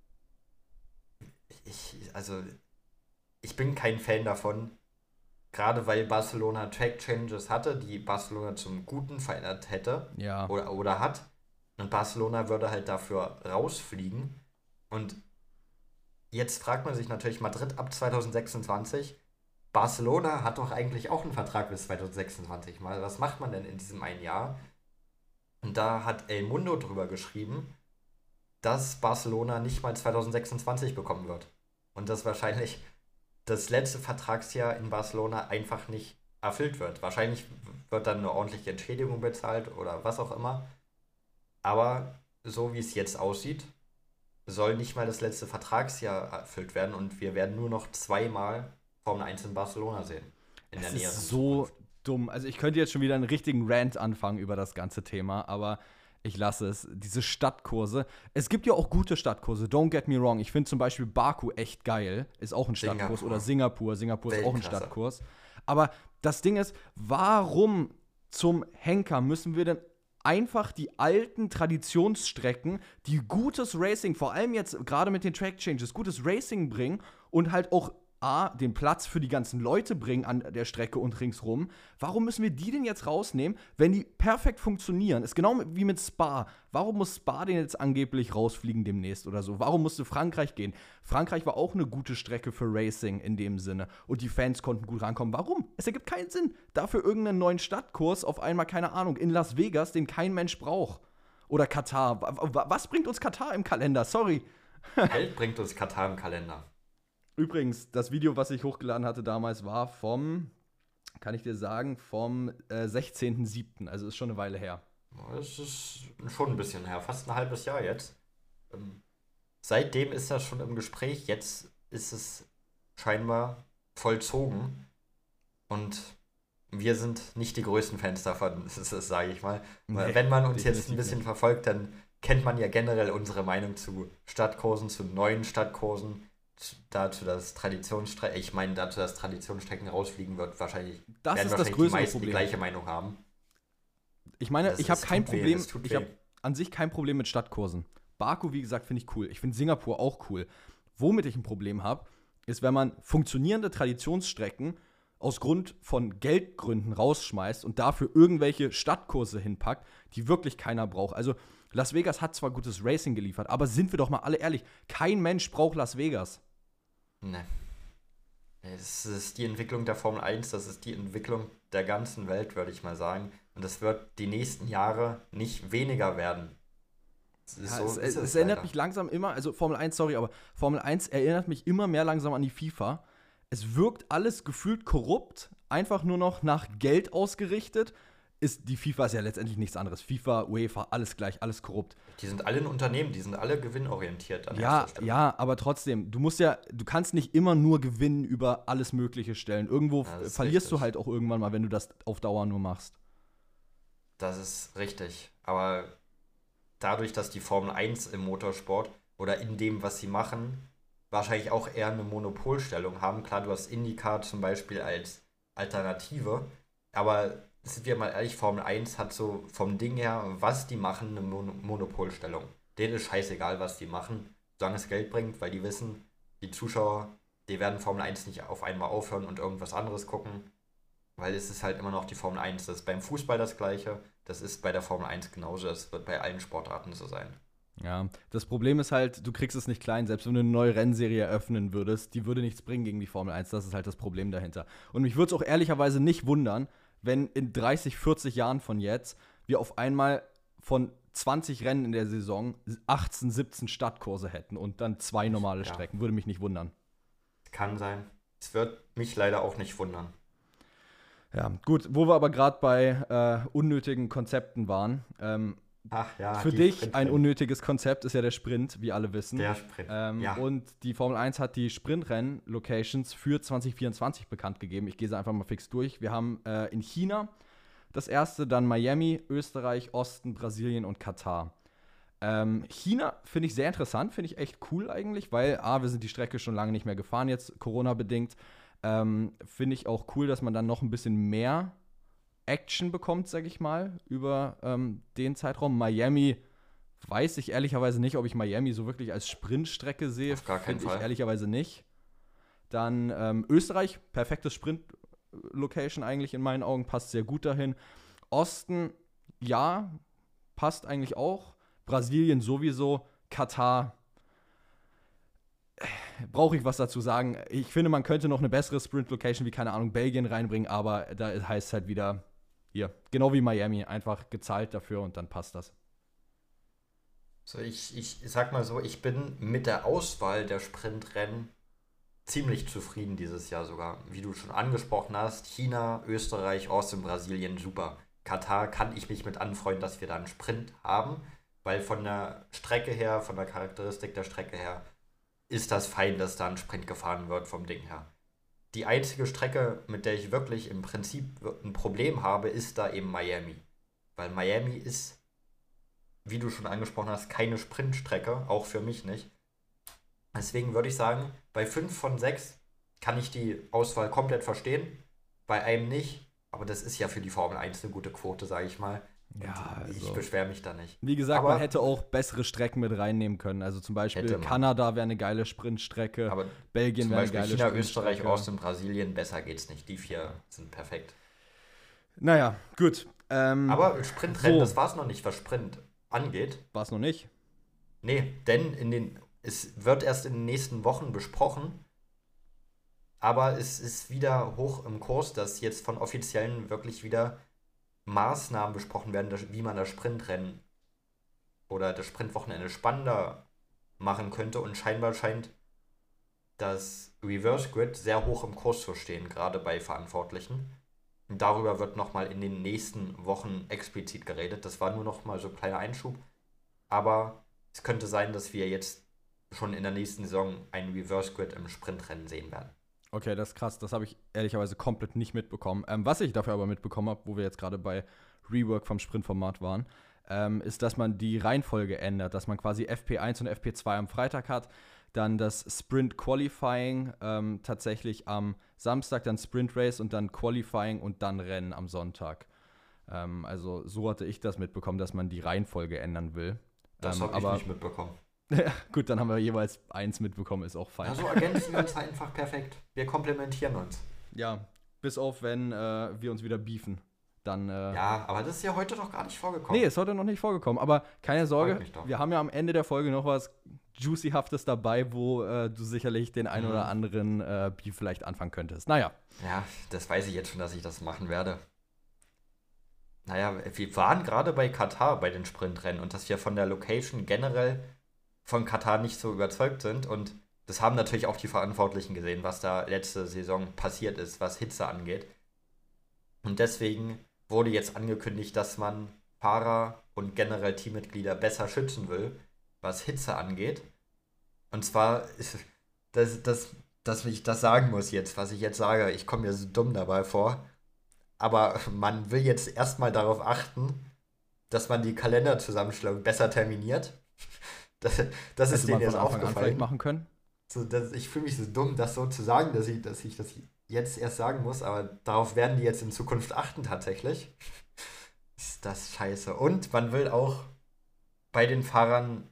Speaker 2: Also, ich bin kein Fan davon, gerade weil Barcelona Track Changes hatte, die Barcelona zum Guten verändert hätte
Speaker 1: Ja.
Speaker 2: oder hat. Und Barcelona würde halt dafür rausfliegen. Und jetzt fragt man sich natürlich, Madrid ab 2026. Barcelona hat doch eigentlich auch einen Vertrag bis 2026 mal. Was macht man denn in diesem einen Jahr? Und da hat El Mundo drüber geschrieben, dass Barcelona nicht mal 2026 bekommen wird. Und dass wahrscheinlich das letzte Vertragsjahr in Barcelona einfach nicht erfüllt wird. Wahrscheinlich wird dann eine ordentliche Entschädigung bezahlt oder was auch immer. Aber so wie es jetzt aussieht, soll nicht mal das letzte Vertragsjahr erfüllt werden und wir werden nur noch 2-mal Formel 1 in Barcelona sehen. In der
Speaker 1: Das
Speaker 2: näheren
Speaker 1: ist so
Speaker 2: Zukunft.
Speaker 1: dumm. Also ich könnte jetzt schon wieder einen richtigen Rant anfangen über das ganze Thema, aber ich lasse es. Diese Stadtkurse. Es gibt ja auch gute Stadtkurse, don't get me wrong. Ich finde zum Beispiel Baku echt geil. Ist auch ein Stadtkurs.
Speaker 2: Singapur.
Speaker 1: Oder Singapur. Singapur ist auch ein
Speaker 2: Weltklasse.
Speaker 1: Stadtkurs. Aber das Ding ist, warum zum Henker müssen wir denn einfach die alten Traditionsstrecken, die gutes Racing, vor allem jetzt gerade mit den Track Changes, gutes Racing bringen und halt auch den Platz für die ganzen Leute bringen an der Strecke und ringsrum. Warum müssen wir die denn jetzt rausnehmen, wenn die perfekt funktionieren? Ist genau wie mit Spa. Warum muss Spa denn jetzt angeblich rausfliegen demnächst oder so? Warum musste Frankreich gehen? Frankreich war auch eine gute Strecke für Racing in dem Sinne. Und die Fans konnten gut rankommen. Warum? Es ergibt keinen Sinn. Dafür irgendeinen neuen Stadtkurs auf einmal, keine Ahnung, in Las Vegas, den kein Mensch braucht. Oder Katar. Was bringt uns Katar im Kalender? Sorry.
Speaker 2: Geld bringt uns Katar im Kalender.
Speaker 1: Übrigens, das Video, was ich hochgeladen hatte damals, war kann ich dir sagen, vom 16.07. Also ist schon eine Weile her.
Speaker 2: Das ist schon ein bisschen her, fast ein halbes Jahr jetzt. Seitdem ist das schon im Gespräch, jetzt ist es scheinbar vollzogen. Und wir sind nicht die größten Fans davon, das sage ich mal.
Speaker 1: Nee,
Speaker 2: Wenn man uns jetzt ein
Speaker 1: definitiv
Speaker 2: bisschen
Speaker 1: nicht.
Speaker 2: verfolgt, dann kennt man ja generell unsere Meinung zu Stadtkursen, zu neuen Stadtkursen, dazu, dass Traditionsstrecken rausfliegen wird,
Speaker 1: Das
Speaker 2: werden
Speaker 1: ist das
Speaker 2: wahrscheinlich die
Speaker 1: größere
Speaker 2: meisten die
Speaker 1: Problem.
Speaker 2: gleiche Meinung haben.
Speaker 1: Ich meine,
Speaker 2: Das
Speaker 1: ich habe
Speaker 2: ist-
Speaker 1: kein
Speaker 2: tut weh,
Speaker 1: Problem,
Speaker 2: das tut
Speaker 1: ich
Speaker 2: weh.
Speaker 1: habe an sich kein Problem mit Stadtkursen. Baku, wie gesagt, finde ich cool. Ich finde Singapur auch cool. Womit ich ein Problem habe, ist, wenn man funktionierende Traditionsstrecken aus Grund von Geldgründen rausschmeißt und dafür irgendwelche Stadtkurse hinpackt, die wirklich keiner braucht. Also Las Vegas hat zwar gutes Racing geliefert, aber sind wir doch mal alle ehrlich, kein Mensch braucht Las Vegas.
Speaker 2: Ne. Das ist die Entwicklung der Formel 1, das ist die Entwicklung der ganzen Welt, würde ich mal sagen. Und das wird die nächsten Jahre nicht weniger werden.
Speaker 1: Ja,
Speaker 2: So ist
Speaker 1: es
Speaker 2: es
Speaker 1: erinnert
Speaker 2: leider.
Speaker 1: mich langsam immer, also Formel 1, sorry, aber Formel 1 erinnert mich immer mehr langsam an die FIFA. Es wirkt alles gefühlt korrupt, einfach nur noch nach Geld ausgerichtet. Die FIFA ist ja letztendlich nichts anderes. FIFA, UEFA, alles gleich, alles korrupt.
Speaker 2: Die sind alle ein Unternehmen, die sind alle gewinnorientiert an
Speaker 1: Ja,
Speaker 2: erster Stelle.
Speaker 1: ja, aber trotzdem, du kannst nicht immer nur gewinnen über alles Mögliche stellen. Irgendwo
Speaker 2: Ja, das ist
Speaker 1: verlierst du
Speaker 2: richtig.
Speaker 1: halt auch irgendwann mal, wenn du das auf Dauer nur machst.
Speaker 2: Das ist richtig. Aber dadurch, dass die Formel 1 im Motorsport oder in dem, was sie machen, wahrscheinlich auch eher eine Monopolstellung haben. Klar, du hast IndyCar zum Beispiel als Alternative, aber sind wir mal ehrlich, Formel 1 hat so vom Ding her, was die machen, eine Monopolstellung. Denen ist scheißegal, was die machen, solange es Geld bringt, weil die wissen, die Zuschauer, die werden Formel 1 nicht auf einmal aufhören und irgendwas anderes gucken. weil es ist halt immer noch die Formel 1. Das ist beim Fußball das Gleiche, das ist bei der Formel 1 genauso, das wird bei allen Sportarten so sein.
Speaker 1: Ja, das Problem ist halt, du kriegst es nicht klein, selbst wenn du eine neue Rennserie eröffnen würdest, die würde nichts bringen gegen die Formel 1, das ist halt das Problem dahinter. Und mich würde es auch ehrlicherweise nicht wundern, wenn in 30, 40 Jahren von jetzt wir auf einmal von 20 Rennen in der Saison 18, 17 Stadtkurse hätten und dann 2 normale Strecken, würde mich nicht wundern.
Speaker 2: Kann sein. Es wird mich leider auch nicht wundern.
Speaker 1: Ja, gut, wo wir aber gerade bei unnötigen Konzepten waren,
Speaker 2: Ach ja,
Speaker 1: für dich ein unnötiges Konzept ist ja der Sprint, wie alle wissen.
Speaker 2: Der Sprint, ja.
Speaker 1: Und die Formel 1 hat die Sprintrennen-Locations für 2024 bekannt gegeben. Ich gehe sie einfach mal fix durch. Wir haben in China das erste, dann Miami, Österreich, Osten, Brasilien und Katar. China finde ich sehr interessant, finde ich echt cool eigentlich, weil wir sind die Strecke schon lange nicht mehr gefahren, jetzt Corona-bedingt. Finde ich auch cool, dass man dann noch ein bisschen mehr Action bekommt, sag ich mal, über den Zeitraum. Miami weiß ich ehrlicherweise nicht, ob ich Miami so wirklich als Sprintstrecke sehe.
Speaker 2: Auf gar keinen Fall.
Speaker 1: Ich ehrlicherweise nicht. Dann Österreich, perfektes Sprint-Location eigentlich in meinen Augen, passt sehr gut dahin. Osten, ja, passt eigentlich auch. Brasilien sowieso. Katar, brauche ich was dazu sagen. Ich finde, man könnte noch eine bessere Sprint-Location wie, keine Ahnung, Belgien reinbringen, aber da heißt es halt wieder, hier, genau wie Miami, einfach gezahlt dafür und dann passt das.
Speaker 2: So, ich sag mal so, ich bin mit der Auswahl der Sprintrennen ziemlich zufrieden dieses Jahr sogar. Wie du schon angesprochen hast, China, Österreich, Osten, Brasilien, super. Katar kann ich mich mit anfreunden, dass wir da einen Sprint haben, weil von der Strecke her, von der Charakteristik der Strecke her, ist das fein, dass da ein Sprint gefahren wird vom Ding her. Die einzige Strecke, mit der ich wirklich im Prinzip ein Problem habe, ist da eben Miami. Weil Miami ist, wie du schon angesprochen hast, keine Sprintstrecke, auch für mich nicht. Deswegen würde ich sagen, bei 5 von 6 kann ich die Auswahl komplett verstehen, bei einem nicht. Aber das ist ja für die Formel 1 eine gute Quote, sage ich mal.
Speaker 1: Ja, also,
Speaker 2: ich beschwere mich da nicht.
Speaker 1: Wie gesagt, man hätte auch bessere Strecken mit reinnehmen können. Also zum Beispiel Kanada wäre eine geile Sprintstrecke,
Speaker 2: aber
Speaker 1: Belgien wäre eine geile
Speaker 2: China,
Speaker 1: Sprintstrecke.
Speaker 2: Österreich, Osten, Brasilien, besser geht's nicht. Die 4 sind perfekt.
Speaker 1: Naja, gut.
Speaker 2: Aber Sprintrennen, das war es noch nicht, was Sprint angeht.
Speaker 1: War es noch nicht?
Speaker 2: Nee, denn es wird erst in den nächsten Wochen besprochen. Aber es ist wieder hoch im Kurs, dass jetzt von Offiziellen wirklich wieder Maßnahmen besprochen werden, wie man das Sprintrennen oder das Sprintwochenende spannender machen könnte. Und scheinbar scheint das Reverse Grid sehr hoch im Kurs zu stehen, gerade bei Verantwortlichen. Und darüber wird nochmal in den nächsten Wochen explizit geredet. Das war nur nochmal so ein kleiner Einschub. Aber es könnte sein, dass wir jetzt schon in der nächsten Saison ein Reverse Grid im Sprintrennen sehen werden.
Speaker 1: Okay, das ist krass. Das habe ich ehrlicherweise komplett nicht mitbekommen. Was ich dafür aber mitbekommen habe, wo wir jetzt gerade bei Rework vom Sprintformat waren, ist, dass man die Reihenfolge ändert. Dass man quasi FP1 und FP2 am Freitag hat, dann das Sprint Qualifying tatsächlich am Samstag, dann Sprint Race und dann Qualifying und dann Rennen am Sonntag. Also so hatte ich das mitbekommen, dass man die Reihenfolge ändern will.
Speaker 2: Das habe ich nicht mitbekommen.
Speaker 1: Gut, dann haben wir jeweils eins mitbekommen, ist auch fein.
Speaker 2: Also ergänzen wir uns einfach perfekt. Wir komplementieren uns.
Speaker 1: Ja, bis auf, wenn wir uns wieder beefen. Dann,
Speaker 2: ja, aber das ist ja heute noch gar nicht vorgekommen.
Speaker 1: Nee, ist heute noch nicht vorgekommen. Aber keine Sorge, wir haben ja am Ende der Folge noch was Juicyhaftes dabei, wo du sicherlich den einen oder anderen Beef vielleicht anfangen könntest. Naja.
Speaker 2: Ja, das weiß ich jetzt schon, dass ich das machen werde. Naja, wir waren gerade bei Katar bei den Sprintrennen und dass wir von der Location generell von Katar nicht so überzeugt sind. Und das haben natürlich auch die Verantwortlichen gesehen, was da letzte Saison passiert ist, was Hitze angeht. Und deswegen wurde jetzt angekündigt, dass man Fahrer und generell Teammitglieder besser schützen will, was Hitze angeht. Und zwar ist dass ich das sagen muss jetzt, was ich jetzt sage. Ich komme mir so dumm dabei vor. Aber man will jetzt erstmal darauf achten, dass man die Kalenderzusammenstellung besser terminiert. Das ist denen jetzt aufgefallen.
Speaker 1: Machen können.
Speaker 2: So, ich fühle mich so dumm, das so zu sagen, dass ich das jetzt erst sagen muss, aber darauf werden die jetzt in Zukunft achten tatsächlich. Ist das scheiße. Und man will auch bei den Fahrern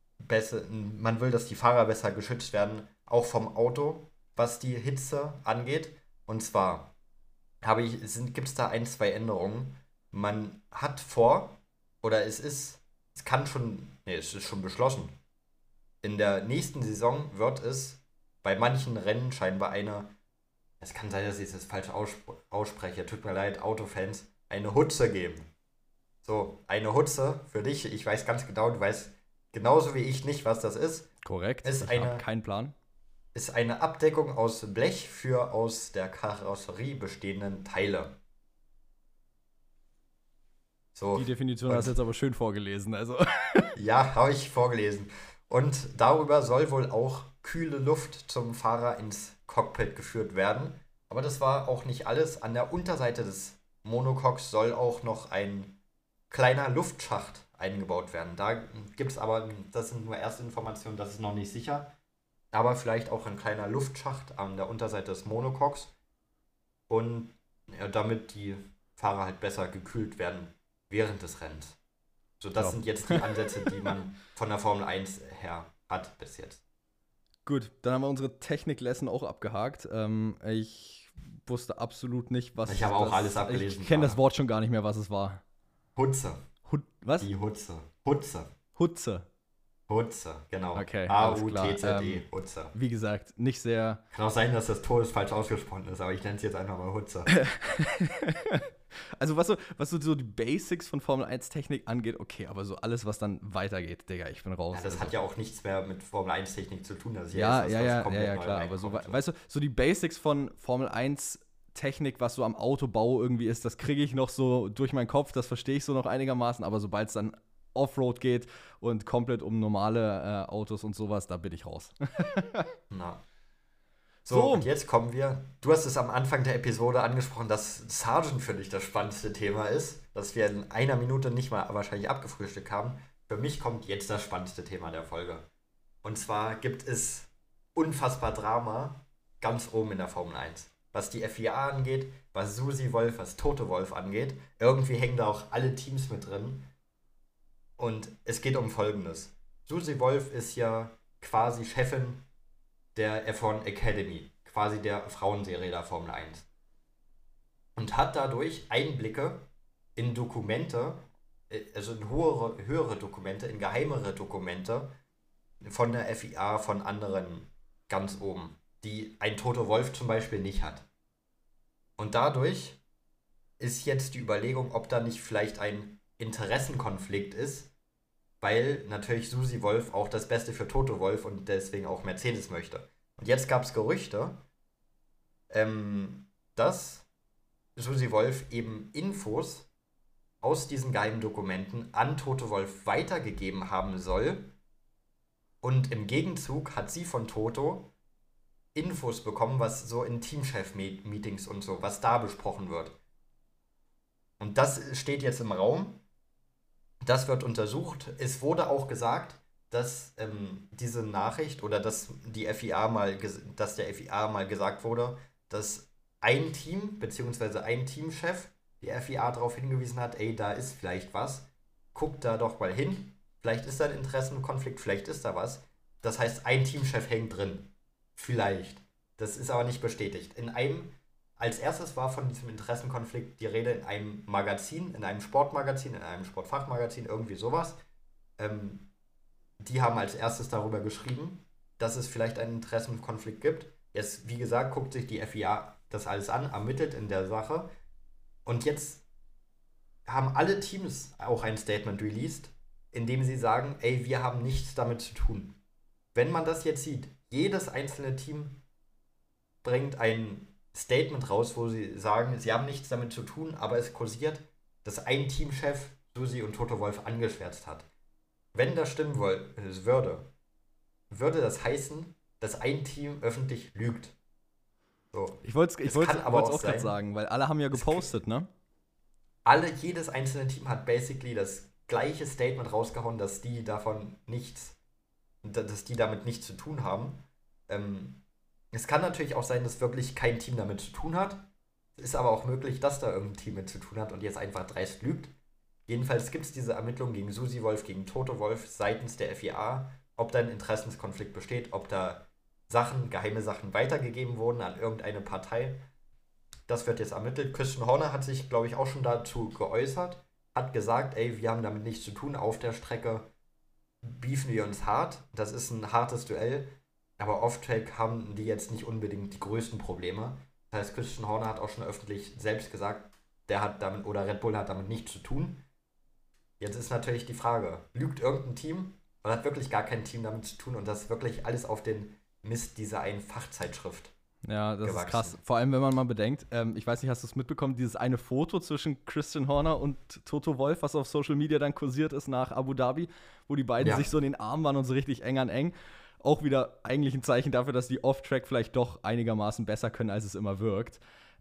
Speaker 2: man will, dass die Fahrer besser geschützt werden, auch vom Auto, was die Hitze angeht. Und zwar gibt es da ein, zwei Änderungen. Man hat vor, oder es ist schon beschlossen. In der nächsten Saison wird es bei manchen Rennen scheinbar es kann sein, dass ich das falsch ausspreche, tut mir leid, Autofans, eine Hutze geben. So, eine Hutze für dich, ich weiß ganz genau, du weißt genauso wie ich nicht, was das ist.
Speaker 1: Korrekt,
Speaker 2: Ist
Speaker 1: ich habe keinen Plan.
Speaker 2: Ist eine Abdeckung aus Blech für aus der Karosserie bestehenden Teile. So,
Speaker 1: Die Definition
Speaker 2: und
Speaker 1: hast du jetzt aber schön vorgelesen, also.
Speaker 2: ja, habe ich vorgelesen. Und darüber soll wohl auch kühle Luft zum Fahrer ins Cockpit geführt werden. Aber das war auch nicht alles. An der Unterseite des Monocoques soll auch noch ein kleiner Luftschacht eingebaut werden. Da gibt es aber, das sind nur erste Informationen, das ist noch nicht sicher. Aber vielleicht auch ein kleiner Luftschacht an der Unterseite des Monocoques. Und ja, damit die Fahrer halt besser gekühlt werden während des Rennens. So, das sind jetzt die Ansätze, die man von der Formel 1 her hat bis jetzt.
Speaker 1: Gut, dann haben wir unsere Technik-Lesson auch abgehakt. Ich wusste absolut nicht, was
Speaker 2: Ich habe auch alles abgelesen.
Speaker 1: Ich kenne das Wort schon gar nicht mehr, was es war.
Speaker 2: Hutze.
Speaker 1: Was?
Speaker 2: Die Hutze. Hutze.
Speaker 1: Hutze.
Speaker 2: Hutze, genau.
Speaker 1: Okay,
Speaker 2: A-U-T-Z-E, Hutze.
Speaker 1: Wie gesagt, nicht sehr.
Speaker 2: Kann auch sein, dass das Tor falsch ausgesprochen ist, aber ich nenne es jetzt einfach mal Hutze.
Speaker 1: Also was so die Basics von Formel 1 Technik angeht, okay, aber so alles, was dann weitergeht, Digga, ich bin raus.
Speaker 2: Ja, das hat ja auch nichts mehr mit Formel 1 Technik zu tun. Das ist
Speaker 1: ja,
Speaker 2: komplett
Speaker 1: klar, aber so, weißt du, so die Basics von Formel 1 Technik, was so am Autobau irgendwie ist, das kriege ich noch so durch meinen Kopf, das verstehe ich so noch einigermaßen, aber sobald es dann Offroad geht und komplett um normale Autos und sowas, da bin ich raus.
Speaker 2: Na. So, und jetzt kommen wir. Du hast es am Anfang der Episode angesprochen, dass Sargent für dich das spannendste Thema ist, das wir in einer Minute nicht mal wahrscheinlich abgefrühstückt haben. Für mich kommt jetzt das spannendste Thema der Folge. Und zwar gibt es unfassbar Drama ganz oben in der Formel 1. Was die FIA angeht, was Susi Wolf, was Toto Wolff angeht. Irgendwie hängen da auch alle Teams mit drin. Und es geht um Folgendes. Susi Wolff ist ja quasi Chefin der F1 Academy, quasi der Frauenserie der Formel 1. Und hat dadurch Einblicke in Dokumente, also in höhere Dokumente, in geheimere Dokumente von der FIA, von anderen ganz oben, die ein Toto Wolff zum Beispiel nicht hat. Und dadurch ist jetzt die Überlegung, ob da nicht vielleicht ein Interessenkonflikt ist, weil natürlich Susi Wolff auch das Beste für Toto Wolff und deswegen auch Mercedes möchte. Und jetzt gab es Gerüchte, dass Susi Wolff eben Infos aus diesen geheimen Dokumenten an Toto Wolff weitergegeben haben soll. Und im Gegenzug hat sie von Toto Infos bekommen, was so in Teamchef-Meetings und so, was da besprochen wird. Und das steht jetzt im Raum. Das wird untersucht. Es wurde auch gesagt, dass diese Nachricht oder dass der FIA mal gesagt wurde, dass ein Team bzw. ein Teamchef die FIA darauf hingewiesen hat, ey, da ist vielleicht was, guckt da doch mal hin, vielleicht ist da ein Interessenkonflikt, vielleicht ist da was. Das heißt, ein Teamchef hängt drin. Vielleicht. Das ist aber nicht bestätigt. Als erstes war von diesem Interessenkonflikt die Rede in einem Magazin, in einem Sportmagazin, in einem Sportfachmagazin, irgendwie sowas. Die haben als erstes darüber geschrieben, dass es vielleicht einen Interessenkonflikt gibt. Jetzt, wie gesagt, guckt sich die FIA das alles an, ermittelt in der Sache. Und jetzt haben alle Teams auch ein Statement released, in dem sie sagen, ey, wir haben nichts damit zu tun. Wenn man das jetzt sieht, jedes einzelne Team bringt ein Statement raus, wo sie sagen, sie haben nichts damit zu tun, aber es kursiert, dass ein Teamchef Susi und Toto Wolff angeschwärzt hat. Wenn das stimmen würde das heißen, dass ein Team öffentlich lügt. So.
Speaker 1: Ich wollte es auch gerade sagen, weil alle haben ja gepostet, ne?
Speaker 2: Jedes einzelne Team hat basically das gleiche Statement rausgehauen, dass die damit nichts zu tun haben. Es kann natürlich auch sein, dass wirklich kein Team damit zu tun hat. Es ist aber auch möglich, dass da irgendein Team mit zu tun hat und jetzt einfach dreist lügt. Jedenfalls gibt es diese Ermittlungen gegen Susi Wolff, gegen Toto Wolff seitens der FIA, ob da ein Interessenskonflikt besteht, ob da geheime Sachen weitergegeben wurden an irgendeine Partei. das wird jetzt ermittelt. Christian Horner hat sich, glaube ich, auch schon dazu geäußert, hat gesagt, ey, wir haben damit nichts zu tun, auf der Strecke beefen wir uns hart, das ist ein hartes Duell, aber off-track haben die jetzt nicht unbedingt die größten Probleme. Das heißt, Christian Horner hat auch schon öffentlich selbst gesagt, der hat damit, oder Red Bull hat damit nichts zu tun. Jetzt ist natürlich die Frage, lügt irgendein Team oder hat wirklich gar kein Team damit zu tun und das wirklich alles auf den Mist dieser einen Fachzeitschrift
Speaker 1: Ja, das
Speaker 2: gewachsen.
Speaker 1: ist krass. Vor allem, wenn man mal bedenkt, ich weiß nicht, hast du es mitbekommen, dieses eine Foto zwischen Christian Horner und Toto Wolff, was auf Social Media dann kursiert ist nach Abu Dhabi, wo die beiden sich so in den Armen waren und so richtig eng an eng. Auch wieder eigentlich ein Zeichen dafür, dass die Off-Track vielleicht doch einigermaßen besser können, als es immer wirkt.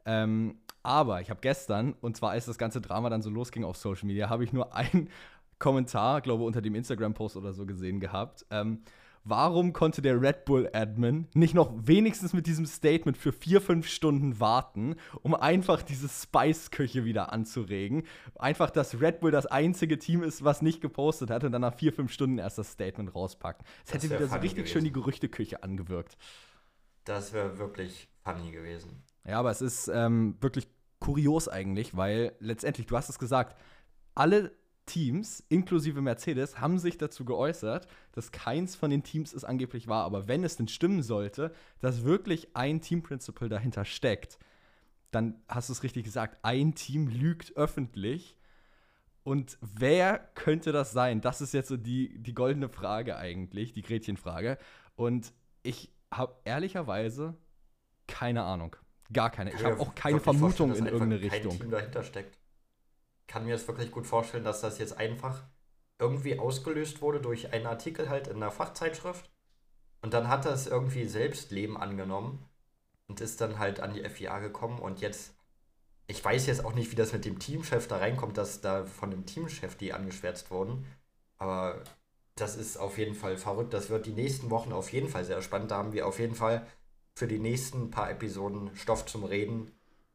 Speaker 1: Aber ich habe gestern, und zwar als das ganze Drama dann so losging auf Social Media, habe ich nur einen Kommentar, glaube unter dem Instagram-Post oder so gesehen gehabt. Warum konnte der Red Bull-Admin nicht noch wenigstens mit diesem Statement für 4-5 Stunden warten, um einfach diese Spice-Küche wieder anzuregen? Einfach, dass Red Bull das einzige Team ist, was nicht gepostet hat und dann nach 4-5 Stunden erst das Statement rauspacken. Das hätte wieder so richtig schön die Gerüchteküche angewirkt.
Speaker 2: Das wäre wirklich funny gewesen.
Speaker 1: Ja, aber es ist wirklich kurios eigentlich, weil letztendlich, du hast es gesagt, alle Teams, inklusive Mercedes, haben sich dazu geäußert, dass keins von den Teams es angeblich war. Aber wenn es denn stimmen sollte, dass wirklich ein Team-Principal dahinter steckt, dann hast du es richtig gesagt, ein Team lügt öffentlich. Und wer könnte das sein? Das ist jetzt so die goldene Frage eigentlich, die Gretchenfrage. Und ich habe ehrlicherweise keine Ahnung. Gar keine. Ich habe auch keine Vermutung in irgendeine Richtung.
Speaker 2: Kein Team dahinter steckt. Ich kann mir das wirklich gut vorstellen, dass das jetzt einfach irgendwie ausgelöst wurde durch einen Artikel halt in einer Fachzeitschrift. Und dann hat das irgendwie selbst Leben angenommen und ist dann halt an die FIA gekommen. Und jetzt, ich weiß jetzt auch nicht, wie das mit dem Teamchef da reinkommt, dass da von dem Teamchef die angeschwärzt wurden. Aber das ist auf jeden Fall verrückt. Das wird die nächsten Wochen auf jeden Fall sehr spannend. Da haben wir auf jeden Fall für die nächsten paar Episoden Stoff zum Reden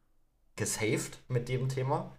Speaker 2: gesaved mit dem Thema.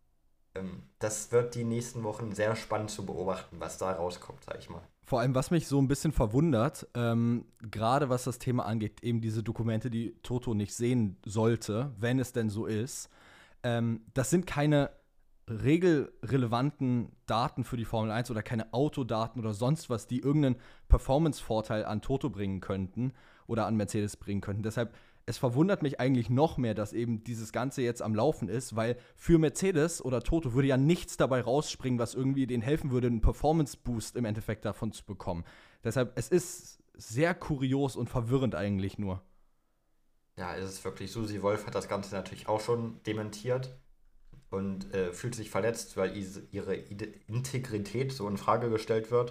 Speaker 2: Das wird die nächsten Wochen sehr spannend zu beobachten, was da rauskommt, sag ich mal.
Speaker 1: Vor allem, was mich so ein bisschen verwundert, gerade was das Thema angeht, eben diese Dokumente, die Toto nicht sehen sollte, wenn es denn so ist, das sind keine regelrelevanten Daten für die Formel 1 oder keine Autodaten oder sonst was, die irgendeinen Performance-Vorteil an Toto bringen könnten oder an Mercedes bringen könnten. Deshalb, es verwundert mich eigentlich noch mehr, dass eben dieses Ganze jetzt am Laufen ist, weil für Mercedes oder Toto würde ja nichts dabei rausspringen, was irgendwie denen helfen würde, einen Performance-Boost im Endeffekt davon zu bekommen. Deshalb, es ist sehr kurios und verwirrend eigentlich nur.
Speaker 2: Ja, es ist wirklich, Susi Wolff hat das Ganze natürlich auch schon dementiert und fühlt sich verletzt, weil ihre Integrität so in Frage gestellt wird.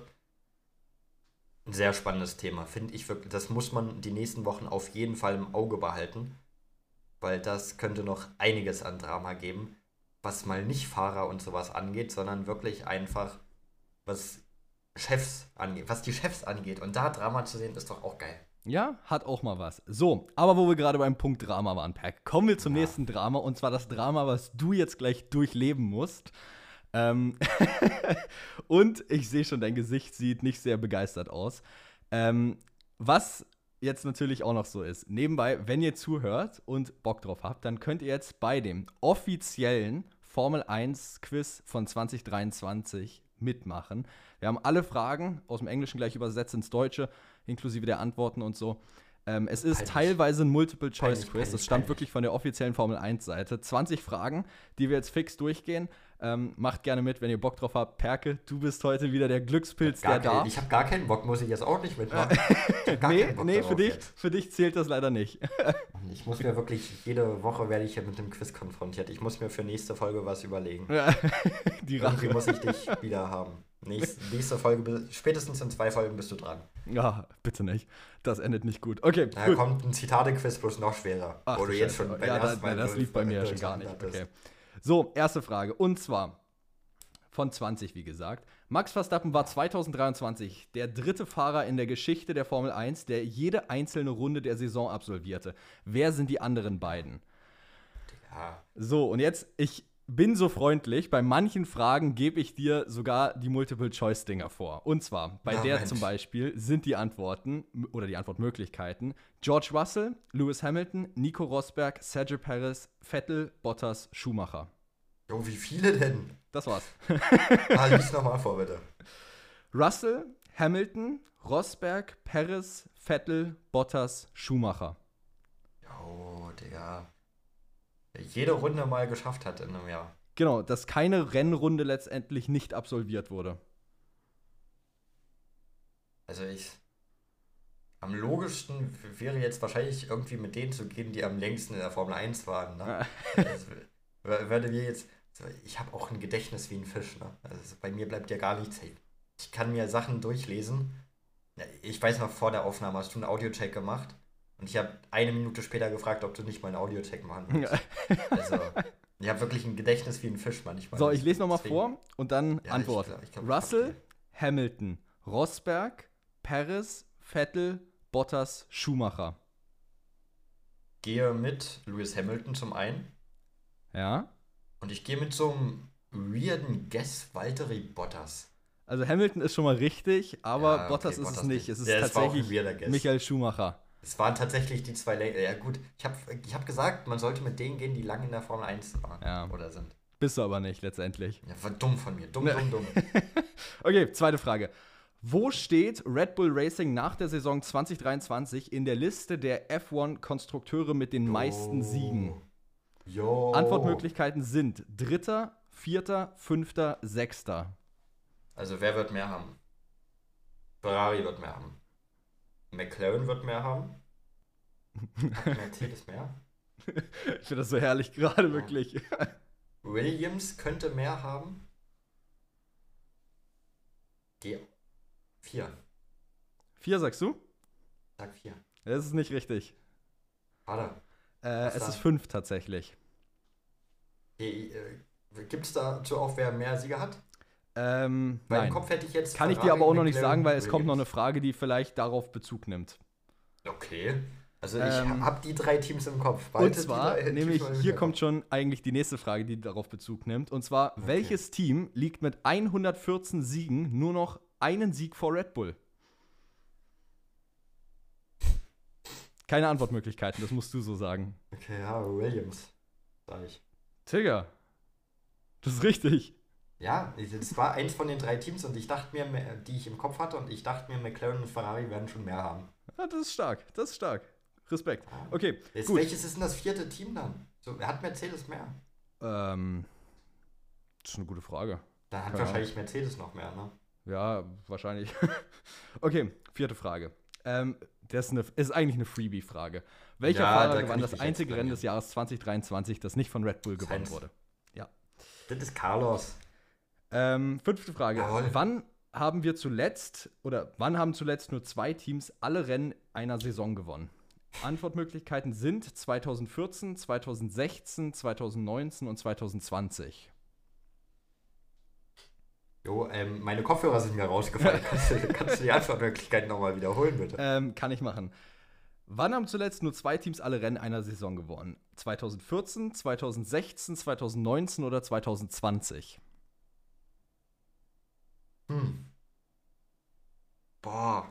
Speaker 2: Ein sehr spannendes Thema, finde ich wirklich. Das muss man die nächsten Wochen auf jeden Fall im Auge behalten, weil das könnte noch einiges an Drama geben, was mal nicht Fahrer und sowas angeht, sondern wirklich einfach, was Chefs angeht, was die Chefs angeht. Und da Drama zu sehen, ist doch auch geil.
Speaker 1: Ja, hat auch mal was. So, aber wo wir gerade beim Punkt Drama waren, Pack, kommen wir zum nächsten Drama, und zwar das Drama, was du jetzt gleich durchleben musst. Und ich sehe schon, dein Gesicht sieht nicht sehr begeistert aus. Was jetzt natürlich auch noch so ist, nebenbei, wenn ihr zuhört und Bock drauf habt, dann könnt ihr jetzt bei dem offiziellen Formel 1 Quiz von 2023 mitmachen. Wir haben alle Fragen aus dem Englischen gleich übersetzt ins Deutsche, inklusive der Antworten und so. Es ist teilweise ein Multiple-Choice-Quiz. Das stammt wirklich von der offiziellen Formel-1-Seite. 20 Fragen, die wir jetzt fix durchgehen. Macht gerne mit, wenn ihr Bock drauf habt. Perke, du bist heute wieder der Glückspilz, der da.
Speaker 2: Ich habe gar keinen Bock, muss ich jetzt auch nicht mitmachen.
Speaker 1: Nee, für dich zählt das leider nicht.
Speaker 2: Ich muss mir wirklich, jede Woche werde ich hier mit dem Quiz konfrontiert. Ich muss mir für nächste Folge was überlegen.
Speaker 1: Die Rache.
Speaker 2: Irgendwie muss ich dich wieder haben. Nächste Folge, spätestens in 2 Folgen bist du dran.
Speaker 1: Ja, bitte nicht. Das endet nicht gut. Okay,
Speaker 2: da kommt ein Zitate-Quiz, bloß noch schwerer.
Speaker 1: Ach,
Speaker 2: wo du jetzt schon
Speaker 1: das lief bei mir schon gar nicht. Okay. So, erste Frage. Und zwar von 20, wie gesagt. Max Verstappen war 2023 der 3. Fahrer in der Geschichte der Formel 1, der jede einzelne Runde der Saison absolvierte. Wer sind die anderen beiden?
Speaker 2: Ja.
Speaker 1: So, und jetzt, bin so freundlich, bei manchen Fragen gebe ich dir sogar die Multiple-Choice-Dinger vor. Und zwar, bei der
Speaker 2: Mensch.
Speaker 1: zum Beispiel sind die Antworten oder die Antwortmöglichkeiten George Russell, Lewis Hamilton, Nico Rosberg, Sergio Perez, Vettel, Bottas, Schumacher.
Speaker 2: Jo, wie viele denn?
Speaker 1: Das war's.
Speaker 2: Lies nochmal vor, bitte.
Speaker 1: Russell, Hamilton, Rosberg, Perez, Vettel, Bottas, Schumacher.
Speaker 2: Jo, Digga. Jede Runde mal geschafft hat in einem Jahr.
Speaker 1: Genau, dass keine Rennrunde letztendlich nicht absolviert wurde.
Speaker 2: Also am logischsten wäre jetzt wahrscheinlich irgendwie mit denen zu gehen, die am längsten in der Formel 1 waren. Ne? Also, würde wir jetzt, ich habe auch ein Gedächtnis wie ein Fisch. Ne? Also bei mir bleibt ja gar nichts hängen. Ich kann mir Sachen durchlesen. Ja, ich weiß noch, vor der Aufnahme hast du einen Audiocheck gemacht und ich habe eine Minute später gefragt, ob du nicht mal einen Audiocheck machen willst. Also, ich habe wirklich ein Gedächtnis wie ein Fisch manchmal.
Speaker 1: So, ich lese nochmal vor und dann
Speaker 2: Ja,
Speaker 1: Antwort.
Speaker 2: ich glaub,
Speaker 1: Russell, Hamilton, Rosberg, Perez, Vettel, Bottas, Schumacher.
Speaker 2: Gehe mit Lewis Hamilton zum einen
Speaker 1: Ja.
Speaker 2: und ich gehe mit so einem weirden Guess Valtteri Bottas.
Speaker 1: Also Hamilton ist schon mal richtig, aber
Speaker 2: Ja, okay,
Speaker 1: Bottas ist
Speaker 2: Bottas
Speaker 1: es nicht.
Speaker 2: nicht.
Speaker 1: Es ist
Speaker 2: Ja, es war auch ein
Speaker 1: tatsächlich
Speaker 2: weirder Guess.
Speaker 1: Michael Schumacher.
Speaker 2: Es waren tatsächlich die zwei Ja gut, ich hab gesagt, man sollte mit denen gehen, die lange in der Formel 1 waren
Speaker 1: Ja.
Speaker 2: oder sind.
Speaker 1: Bist du aber nicht letztendlich.
Speaker 2: Ja, war dumm von mir. Dumm.
Speaker 1: Okay, zweite Frage. Wo steht Red Bull Racing nach der Saison 2023 in der Liste der F1-Konstrukteure mit den meisten Siegen?
Speaker 2: Jo.
Speaker 1: Antwortmöglichkeiten sind Dritter, Vierter, Fünfter, Sechster.
Speaker 2: Also wer wird mehr haben? Ferrari wird mehr haben. McLaren wird mehr haben. Hat Mercedes mehr?
Speaker 1: Ich finde das so herrlich gerade, wirklich.
Speaker 2: Williams könnte mehr haben. Die 4.
Speaker 1: 4 sagst du?
Speaker 2: Sag 4.
Speaker 1: Das ist nicht richtig.
Speaker 2: Warte.
Speaker 1: Es ist 5 tatsächlich.
Speaker 2: Gibt es dazu auch, wer mehr Sieger hat?
Speaker 1: Weil
Speaker 2: Im
Speaker 1: nein.
Speaker 2: Kopf hätte ich jetzt
Speaker 1: Kann ich dir
Speaker 2: Ferrari,
Speaker 1: aber auch noch nicht
Speaker 2: McLaren,
Speaker 1: sagen, weil es kommt noch eine
Speaker 2: Williams.
Speaker 1: Frage, die vielleicht darauf Bezug nimmt.
Speaker 2: Okay. Also ich
Speaker 1: Ähm,
Speaker 2: habe die 3 Teams im Kopf.
Speaker 1: Und
Speaker 2: Behalte die
Speaker 1: zwar,
Speaker 2: 3 Teams
Speaker 1: nämlich,
Speaker 2: mal im
Speaker 1: hier
Speaker 2: Hinterkopf.
Speaker 1: kommt schon eigentlich die nächste Frage, die darauf Bezug nimmt. Und zwar, welches Team liegt mit 114 Siegen nur noch einen Sieg vor Red Bull? Keine Antwortmöglichkeiten, das musst du so sagen.
Speaker 2: Okay, ja, Williams. Sag ich.
Speaker 1: Tigger, das ist richtig.
Speaker 2: Ja, das war eins von den 3 Teams und ich dachte mir, die ich im Kopf hatte, und ich dachte mir, McLaren und Ferrari werden schon mehr haben.
Speaker 1: Ja, das ist stark, das ist stark. Respekt. Okay,
Speaker 2: Jetzt,
Speaker 1: gut.
Speaker 2: welches ist denn das 4. Team dann? So, hat Mercedes mehr?
Speaker 1: Das ist eine gute Frage.
Speaker 2: Dann hat
Speaker 1: Ja.
Speaker 2: wahrscheinlich Mercedes noch mehr, ne?
Speaker 1: Ja, wahrscheinlich. Okay, 4. Frage. Das ist eigentlich eine Freebie-Frage. Welcher
Speaker 2: Ja, da
Speaker 1: Fahrer
Speaker 2: kann
Speaker 1: gewann
Speaker 2: ich
Speaker 1: das
Speaker 2: mich
Speaker 1: einzige
Speaker 2: jetzt
Speaker 1: Rennen des Jahres 2023, das nicht von Red Bull gewonnen
Speaker 2: Sainz.
Speaker 1: wurde? Ja.
Speaker 2: Das ist Carlos.
Speaker 1: 5. Frage.
Speaker 2: Jawohl.
Speaker 1: Wann haben zuletzt nur 2 Teams alle Rennen einer Saison gewonnen? Antwortmöglichkeiten sind 2014, 2016, 2019 und 2020.
Speaker 2: Jo, meine Kopfhörer sind mir rausgefallen. Kannst du die Antwortmöglichkeiten nochmal wiederholen, bitte?
Speaker 1: Kann ich machen. Wann haben zuletzt nur 2 Teams alle Rennen einer Saison gewonnen? 2014, 2016, 2019 oder 2020?
Speaker 2: Boah.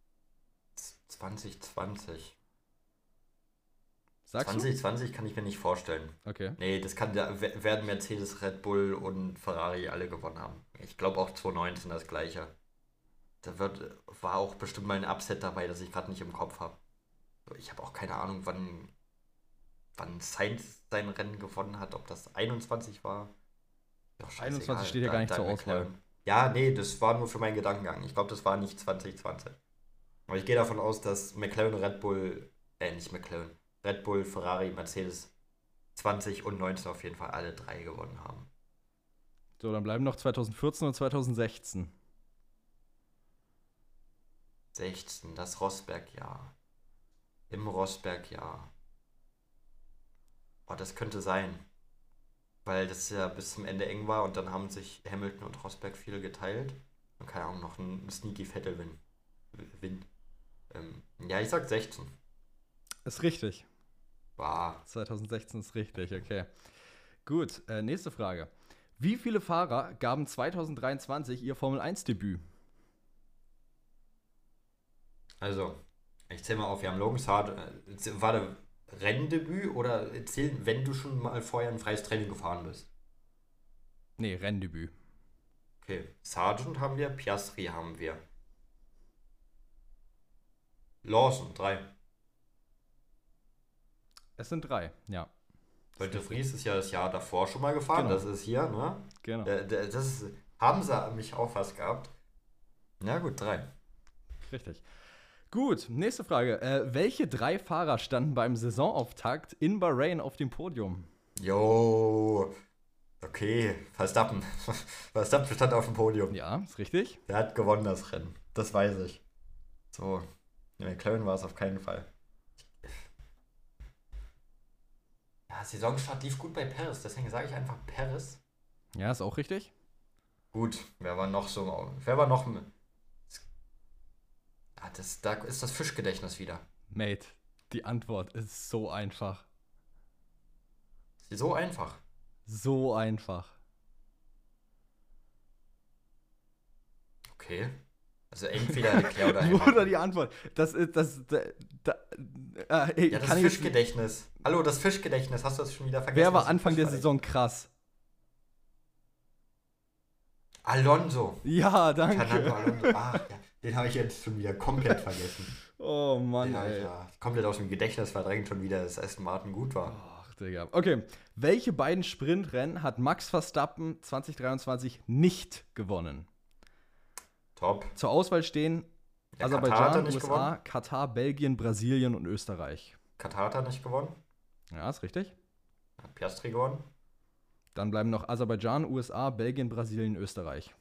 Speaker 2: 2020.
Speaker 1: Sagst
Speaker 2: 2020 kann ich mir nicht vorstellen.
Speaker 1: du? Okay.
Speaker 2: Nee, werden Mercedes, Red Bull und Ferrari alle gewonnen haben. Ich glaube auch 2019 das gleiche. War auch bestimmt mal ein Upset dabei, das ich gerade nicht im Kopf habe. Ich habe auch keine Ahnung, wann Sainz sein Rennen gewonnen hat, ob das 21 war. Doch, scheißegal.
Speaker 1: 21 steht ja gar nicht zur Auswahl.
Speaker 2: McLaren. Ja, nee, das war nur für meinen Gedankengang. Ich glaube, das war nicht 2020. Aber ich gehe davon aus, dass McLaren, nicht McLaren, Red Bull, Ferrari, Mercedes 20 und 19 auf jeden Fall alle 3 gewonnen haben.
Speaker 1: So, dann bleiben noch 2014 und 2016.
Speaker 2: 16, das Rosberg-Jahr. Im Rosberg-Jahr. Oh, das könnte sein. Weil das ja bis zum Ende eng war und dann haben sich Hamilton und Rosberg viel geteilt. Und keine Ahnung, noch ein sneaky Vettel-Win. Ja, ich sag 16.
Speaker 1: Ist richtig.
Speaker 2: Wow.
Speaker 1: 2016 ist richtig, okay. Gut, nächste Frage. Wie viele Fahrer gaben 2023 ihr Formel-1-Debüt?
Speaker 2: Also, ich zähle mal auf, wir haben Logan Sargent. War der Renndebüt oder zählen, wenn du schon mal vorher ein freies Training gefahren bist?
Speaker 1: Nee, Renndebüt.
Speaker 2: Okay, Sargent haben wir, Piastri haben wir. Lawson, 3.
Speaker 1: Es sind 3, ja.
Speaker 2: Weil De Vries ist ja das Jahr davor schon mal gefahren,
Speaker 1: Genau.
Speaker 2: das ist hier, ne?
Speaker 1: Genau.
Speaker 2: Haben sie mich auch fast gehabt. Na gut, 3.
Speaker 1: Richtig. Gut, nächste Frage. Welche 3 Fahrer standen beim Saisonauftakt in Bahrain auf dem Podium?
Speaker 2: Jo, okay, Verstappen. Verstappen stand auf dem Podium.
Speaker 1: Ja, ist richtig.
Speaker 2: Der hat gewonnen das Rennen, das weiß ich. So, McLaren war es auf keinen Fall. Ja, Saisonstart lief gut bei Perez, deswegen sage ich einfach Perez.
Speaker 1: Ja, ist auch richtig.
Speaker 2: Gut, wer war noch so? Wer war noch? Da ist das Fischgedächtnis wieder.
Speaker 1: Mate, die Antwort ist so einfach.
Speaker 2: Ist so einfach.
Speaker 1: So einfach.
Speaker 2: Okay. Also entweder Leclerc oder
Speaker 1: Oder
Speaker 2: Hamilton.
Speaker 1: die Antwort.
Speaker 2: Ja, das Fischgedächtnis. Hallo, das Fischgedächtnis. Hast du das schon wieder vergessen?
Speaker 1: Wer war
Speaker 2: Das
Speaker 1: Anfang der
Speaker 2: Fischgedächtnis.
Speaker 1: Saison krass?
Speaker 2: Alonso.
Speaker 1: Ja,
Speaker 2: Fernando
Speaker 1: danke.
Speaker 2: Alonso. Ach, ja. Den habe ich jetzt schon wieder komplett vergessen.
Speaker 1: Oh Mann,
Speaker 2: Den habe ich
Speaker 1: ey.
Speaker 2: ja komplett aus dem Gedächtnis verdrängt, schon wieder, dass Aston Martin gut war.
Speaker 1: Ach, Digga. Okay. Welche beiden Sprintrennen hat Max Verstappen 2023 nicht gewonnen?
Speaker 2: Top.
Speaker 1: Zur Auswahl stehen
Speaker 2: Ja, Katar hat er
Speaker 1: Aserbaidschan,
Speaker 2: nicht
Speaker 1: USA,
Speaker 2: gewonnen.
Speaker 1: Katar, Belgien, Brasilien und Österreich.
Speaker 2: Katar hat er nicht gewonnen.
Speaker 1: Ja, ist richtig.
Speaker 2: Hat Piastri gewonnen.
Speaker 1: Dann bleiben noch Aserbaidschan, USA, Belgien, Brasilien, Österreich.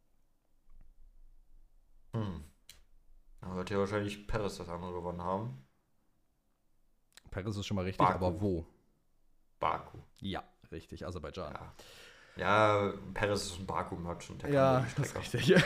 Speaker 2: Dann wird ja wahrscheinlich Perez das andere gewonnen haben.
Speaker 1: Paris ist schon mal richtig,
Speaker 2: Baku.
Speaker 1: aber wo?
Speaker 2: Baku.
Speaker 1: Ja, richtig, Aserbaidschan.
Speaker 2: Ja, Perez ist ein Baku-Merchant. Der
Speaker 1: Ja,
Speaker 2: kann
Speaker 1: das
Speaker 2: die
Speaker 1: ist
Speaker 2: Strecke.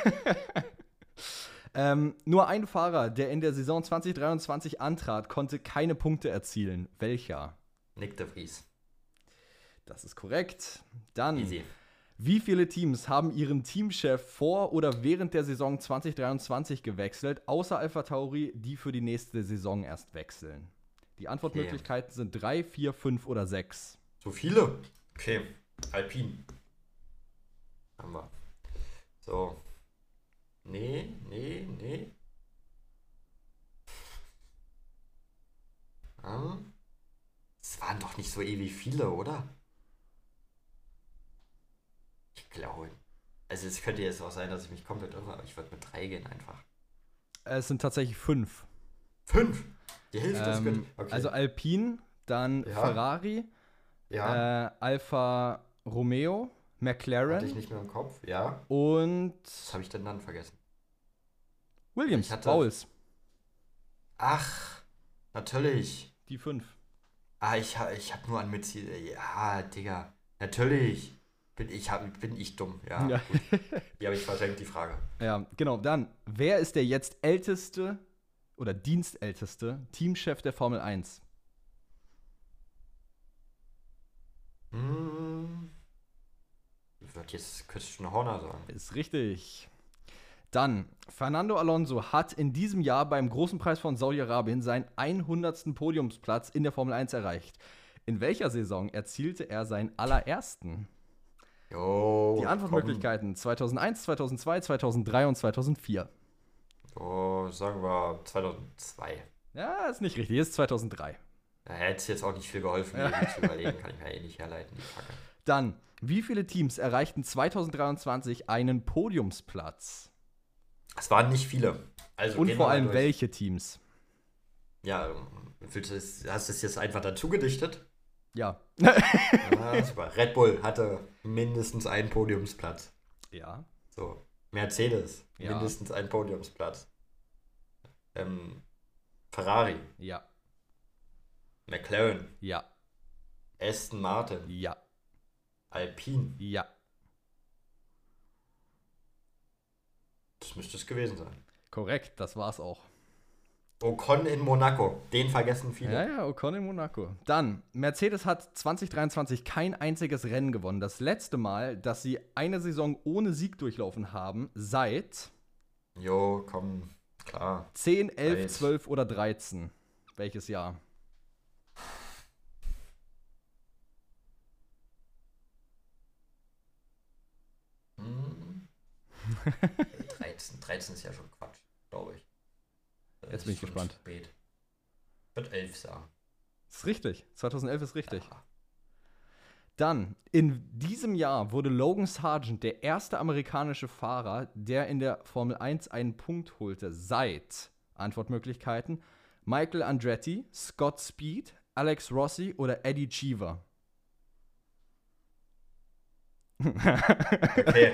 Speaker 1: richtig. Nur ein Fahrer, der in der Saison 2023 antrat, konnte keine Punkte erzielen. Welcher?
Speaker 2: Nick de Vries.
Speaker 1: Das ist korrekt. Dann,
Speaker 2: Easy.
Speaker 1: wie viele Teams haben ihren Teamchef vor oder während der Saison 2023 gewechselt, außer AlphaTauri, die für die nächste Saison erst wechseln? Die Antwortmöglichkeiten sind 3, 4, 5 oder 6.
Speaker 2: So viele? Okay. Alpine. Haben wir. So. Nee. Es waren doch nicht so ewig viele, oder? Ich glaube. Also es könnte jetzt auch sein, dass ich mich komplett irre, aber ich würde mit 3 gehen einfach.
Speaker 1: Es sind tatsächlich 5.
Speaker 2: 5? Die Hälfte ist gut. Okay.
Speaker 1: Also Alpine, dann
Speaker 2: Ja.
Speaker 1: Ferrari,
Speaker 2: ja,
Speaker 1: Alfa Romeo,
Speaker 2: hatte ich
Speaker 1: McLaren
Speaker 2: nicht mehr im Kopf. Ja.
Speaker 1: und
Speaker 2: Was habe ich denn dann vergessen?
Speaker 1: Williams,
Speaker 2: Ich hatte-
Speaker 1: Bowles.
Speaker 2: Ach, natürlich.
Speaker 1: Die 5.
Speaker 2: Ich hab nur an Mitzi. Ja, Digga. Natürlich. Bin ich dumm. Ja,
Speaker 1: Ja.
Speaker 2: gut. Die habe ich versenkt, die Frage.
Speaker 1: Ja, genau. Dann, wer ist der jetzt älteste oder dienstälteste Teamchef der Formel 1?
Speaker 2: Ich würde jetzt Christian Horner sagen.
Speaker 1: Ist richtig. Dann, Fernando Alonso hat in diesem Jahr beim Großen Preis von Saudi-Arabien seinen 100. Podiumsplatz in der Formel 1 erreicht. In welcher Saison erzielte er seinen allerersten?
Speaker 2: Jo.
Speaker 1: Die Antwortmöglichkeiten 2001, 2002, 2003 und 2004.
Speaker 2: Oh, sagen wir 2002.
Speaker 1: Ja, ist nicht richtig, ist 2003.
Speaker 2: Da hätte es jetzt auch nicht viel geholfen, mir zu überlegen. Kann ich mir nicht herleiten, die Kacke.
Speaker 1: Dann, wie viele Teams erreichten 2023 einen Podiumsplatz?
Speaker 2: Es waren nicht viele. Also
Speaker 1: Und
Speaker 2: gehen
Speaker 1: vor
Speaker 2: wir mal
Speaker 1: allem
Speaker 2: durch.
Speaker 1: welche Teams?
Speaker 2: Ja, hast du es jetzt einfach dazu gedichtet?
Speaker 1: Ja.
Speaker 2: Ja, super. Red Bull hatte mindestens einen Podiumsplatz.
Speaker 1: Ja.
Speaker 2: So. Mercedes,
Speaker 1: Ja.
Speaker 2: mindestens einen Podiumsplatz. Ferrari,
Speaker 1: Ja.
Speaker 2: McLaren,
Speaker 1: Ja.
Speaker 2: Aston Martin,
Speaker 1: Ja.
Speaker 2: Alpine.
Speaker 1: Ja.
Speaker 2: Das müsste es gewesen sein.
Speaker 1: Korrekt, das war's auch.
Speaker 2: Ocon in Monaco. Den vergessen viele.
Speaker 1: Ja, ja, Ocon in Monaco. Dann, Mercedes hat 2023 kein einziges Rennen gewonnen. Das letzte Mal, dass sie eine Saison ohne Sieg durchlaufen haben, seit
Speaker 2: Jo, komm, klar.
Speaker 1: 10, 11,
Speaker 2: Weit.
Speaker 1: 12 oder 13. Welches Jahr?
Speaker 2: Hm. 13 ist ja schon Quatsch, glaube ich. Das
Speaker 1: Jetzt bin
Speaker 2: ist
Speaker 1: ich
Speaker 2: schon
Speaker 1: gespannt.
Speaker 2: Spät. Ich würde 11 sagen.
Speaker 1: Das ist richtig. 2011 ist richtig.
Speaker 2: Ja.
Speaker 1: Dann, in diesem Jahr wurde Logan Sargent der erste amerikanische Fahrer, der in der Formel 1 einen Punkt holte, seit Antwortmöglichkeiten Michael Andretti, Scott Speed, Alex Rossi oder Eddie Cheever.
Speaker 2: Okay.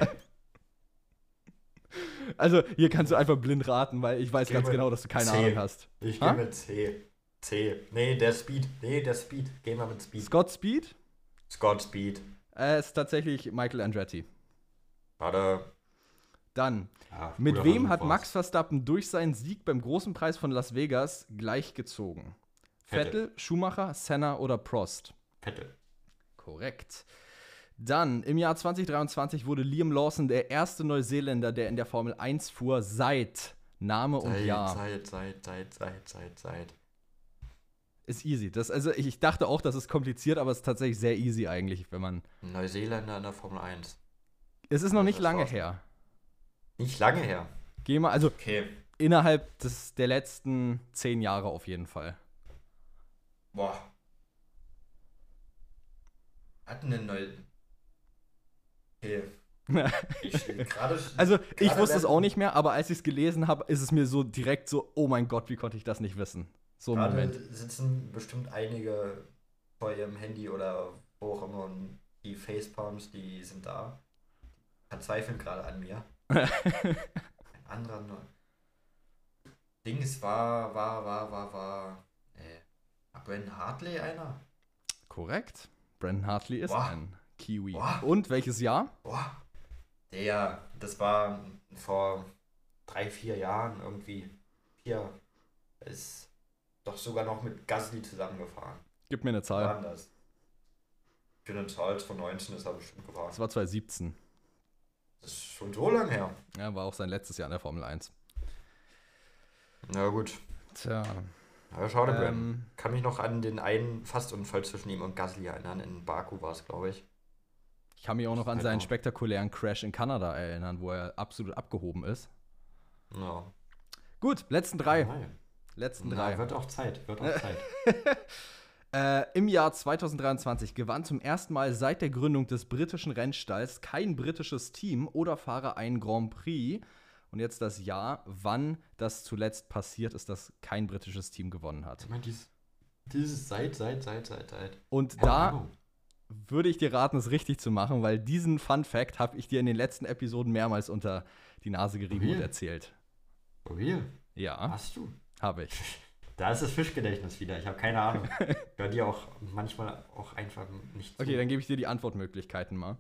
Speaker 1: Also, hier kannst du einfach blind raten, weil ich weiß
Speaker 2: Geh
Speaker 1: ganz
Speaker 2: mit
Speaker 1: genau, dass du keine
Speaker 2: C.
Speaker 1: Ahnung hast.
Speaker 2: Ich
Speaker 1: Ha?
Speaker 2: gehe mit C. C. Nee, der Speed. Gehen wir mit Speed.
Speaker 1: Scott Speed?
Speaker 2: Scott Speed.
Speaker 1: Ist tatsächlich Michael Andretti.
Speaker 2: Warte.
Speaker 1: Dann,
Speaker 2: Ja,
Speaker 1: mit
Speaker 2: guter
Speaker 1: wem
Speaker 2: Versuch
Speaker 1: hat
Speaker 2: war's.
Speaker 1: Max Verstappen durch seinen Sieg beim großen Preis von Las Vegas gleichgezogen? Vettel, Schumacher, Senna oder Prost?
Speaker 2: Vettel.
Speaker 1: Korrekt. Dann, im Jahr 2023 wurde Liam Lawson der erste Neuseeländer, der in der Formel 1 fuhr, seit Name und Jahr.
Speaker 2: Seit.
Speaker 1: Ist easy. Also ich dachte auch, das ist kompliziert, aber es ist tatsächlich sehr easy eigentlich, wenn man.
Speaker 2: Neuseeländer in der Formel 1.
Speaker 1: Es ist noch nicht
Speaker 2: Das
Speaker 1: lange
Speaker 2: war's.
Speaker 1: her.
Speaker 2: Nicht lange her.
Speaker 1: Geh mal, also
Speaker 2: Okay.
Speaker 1: innerhalb der letzten 10 Jahre auf jeden Fall.
Speaker 2: Boah. Hatten eine neue. Okay.
Speaker 1: Also, ich
Speaker 2: gerade
Speaker 1: wusste es
Speaker 2: werden-
Speaker 1: auch nicht mehr, aber als ich es gelesen habe, ist es mir so direkt so, oh mein Gott, wie konnte ich das nicht wissen? So ein
Speaker 2: Gerade
Speaker 1: Moment.
Speaker 2: sitzen bestimmt einige vor ihrem Handy oder wo auch immer und die Facepalms, die sind da. Verzweifeln gerade an mir. Ein anderer Dings war. War Brandon Hartley einer?
Speaker 1: Korrekt. Brandon Hartley ist
Speaker 2: Boah.
Speaker 1: ein Kiwi.
Speaker 2: Boah.
Speaker 1: Und welches Jahr?
Speaker 2: Boah. Das war vor 3-4 Jahren irgendwie. Hier ist doch sogar noch mit Gasly zusammengefahren.
Speaker 1: Gib mir eine
Speaker 2: Wann
Speaker 1: Zahl.
Speaker 2: war das? Für den Charles von 19 ist er bestimmt gefahren.
Speaker 1: Das war 2017.
Speaker 2: Das ist schon so lang her.
Speaker 1: Ja, war auch sein letztes Jahr in der Formel 1.
Speaker 2: Na gut.
Speaker 1: Tja.
Speaker 2: Aber schade, Brandon. Kann mich noch an den einen Fastunfall zwischen ihm und Gasly erinnern. In Baku war es, glaube ich.
Speaker 1: Ich kann mich auch noch an
Speaker 2: Halt
Speaker 1: seinen
Speaker 2: auch.
Speaker 1: spektakulären Crash in Kanada erinnern, wo er absolut abgehoben ist.
Speaker 2: Ja.
Speaker 1: Gut, letzten drei.
Speaker 2: Nein.
Speaker 1: Letzten
Speaker 2: Na,
Speaker 1: drei.
Speaker 2: wird auch Zeit.
Speaker 1: Im Jahr 2023 gewann zum ersten Mal seit der Gründung des britischen Rennstalls kein britisches Team oder Fahrer einen Grand Prix. Und jetzt das Jahr, wann das zuletzt passiert ist, dass kein britisches Team gewonnen hat.
Speaker 2: Ich meine, dieses seit.
Speaker 1: Und
Speaker 2: Keine
Speaker 1: da
Speaker 2: Ahnung.
Speaker 1: würde ich dir raten, es richtig zu machen, weil diesen Fun Fact habe ich dir in den letzten Episoden mehrmals unter die Nase gerieben
Speaker 2: Wie?
Speaker 1: und erzählt.
Speaker 2: Oh, hier.
Speaker 1: Ja,
Speaker 2: Hast du?
Speaker 1: habe ich.
Speaker 2: Da ist das Fischgedächtnis wieder. Ich habe keine Ahnung. Hör dir auch manchmal auch einfach nicht zu.
Speaker 1: Okay, dann gebe ich dir die Antwortmöglichkeiten mal.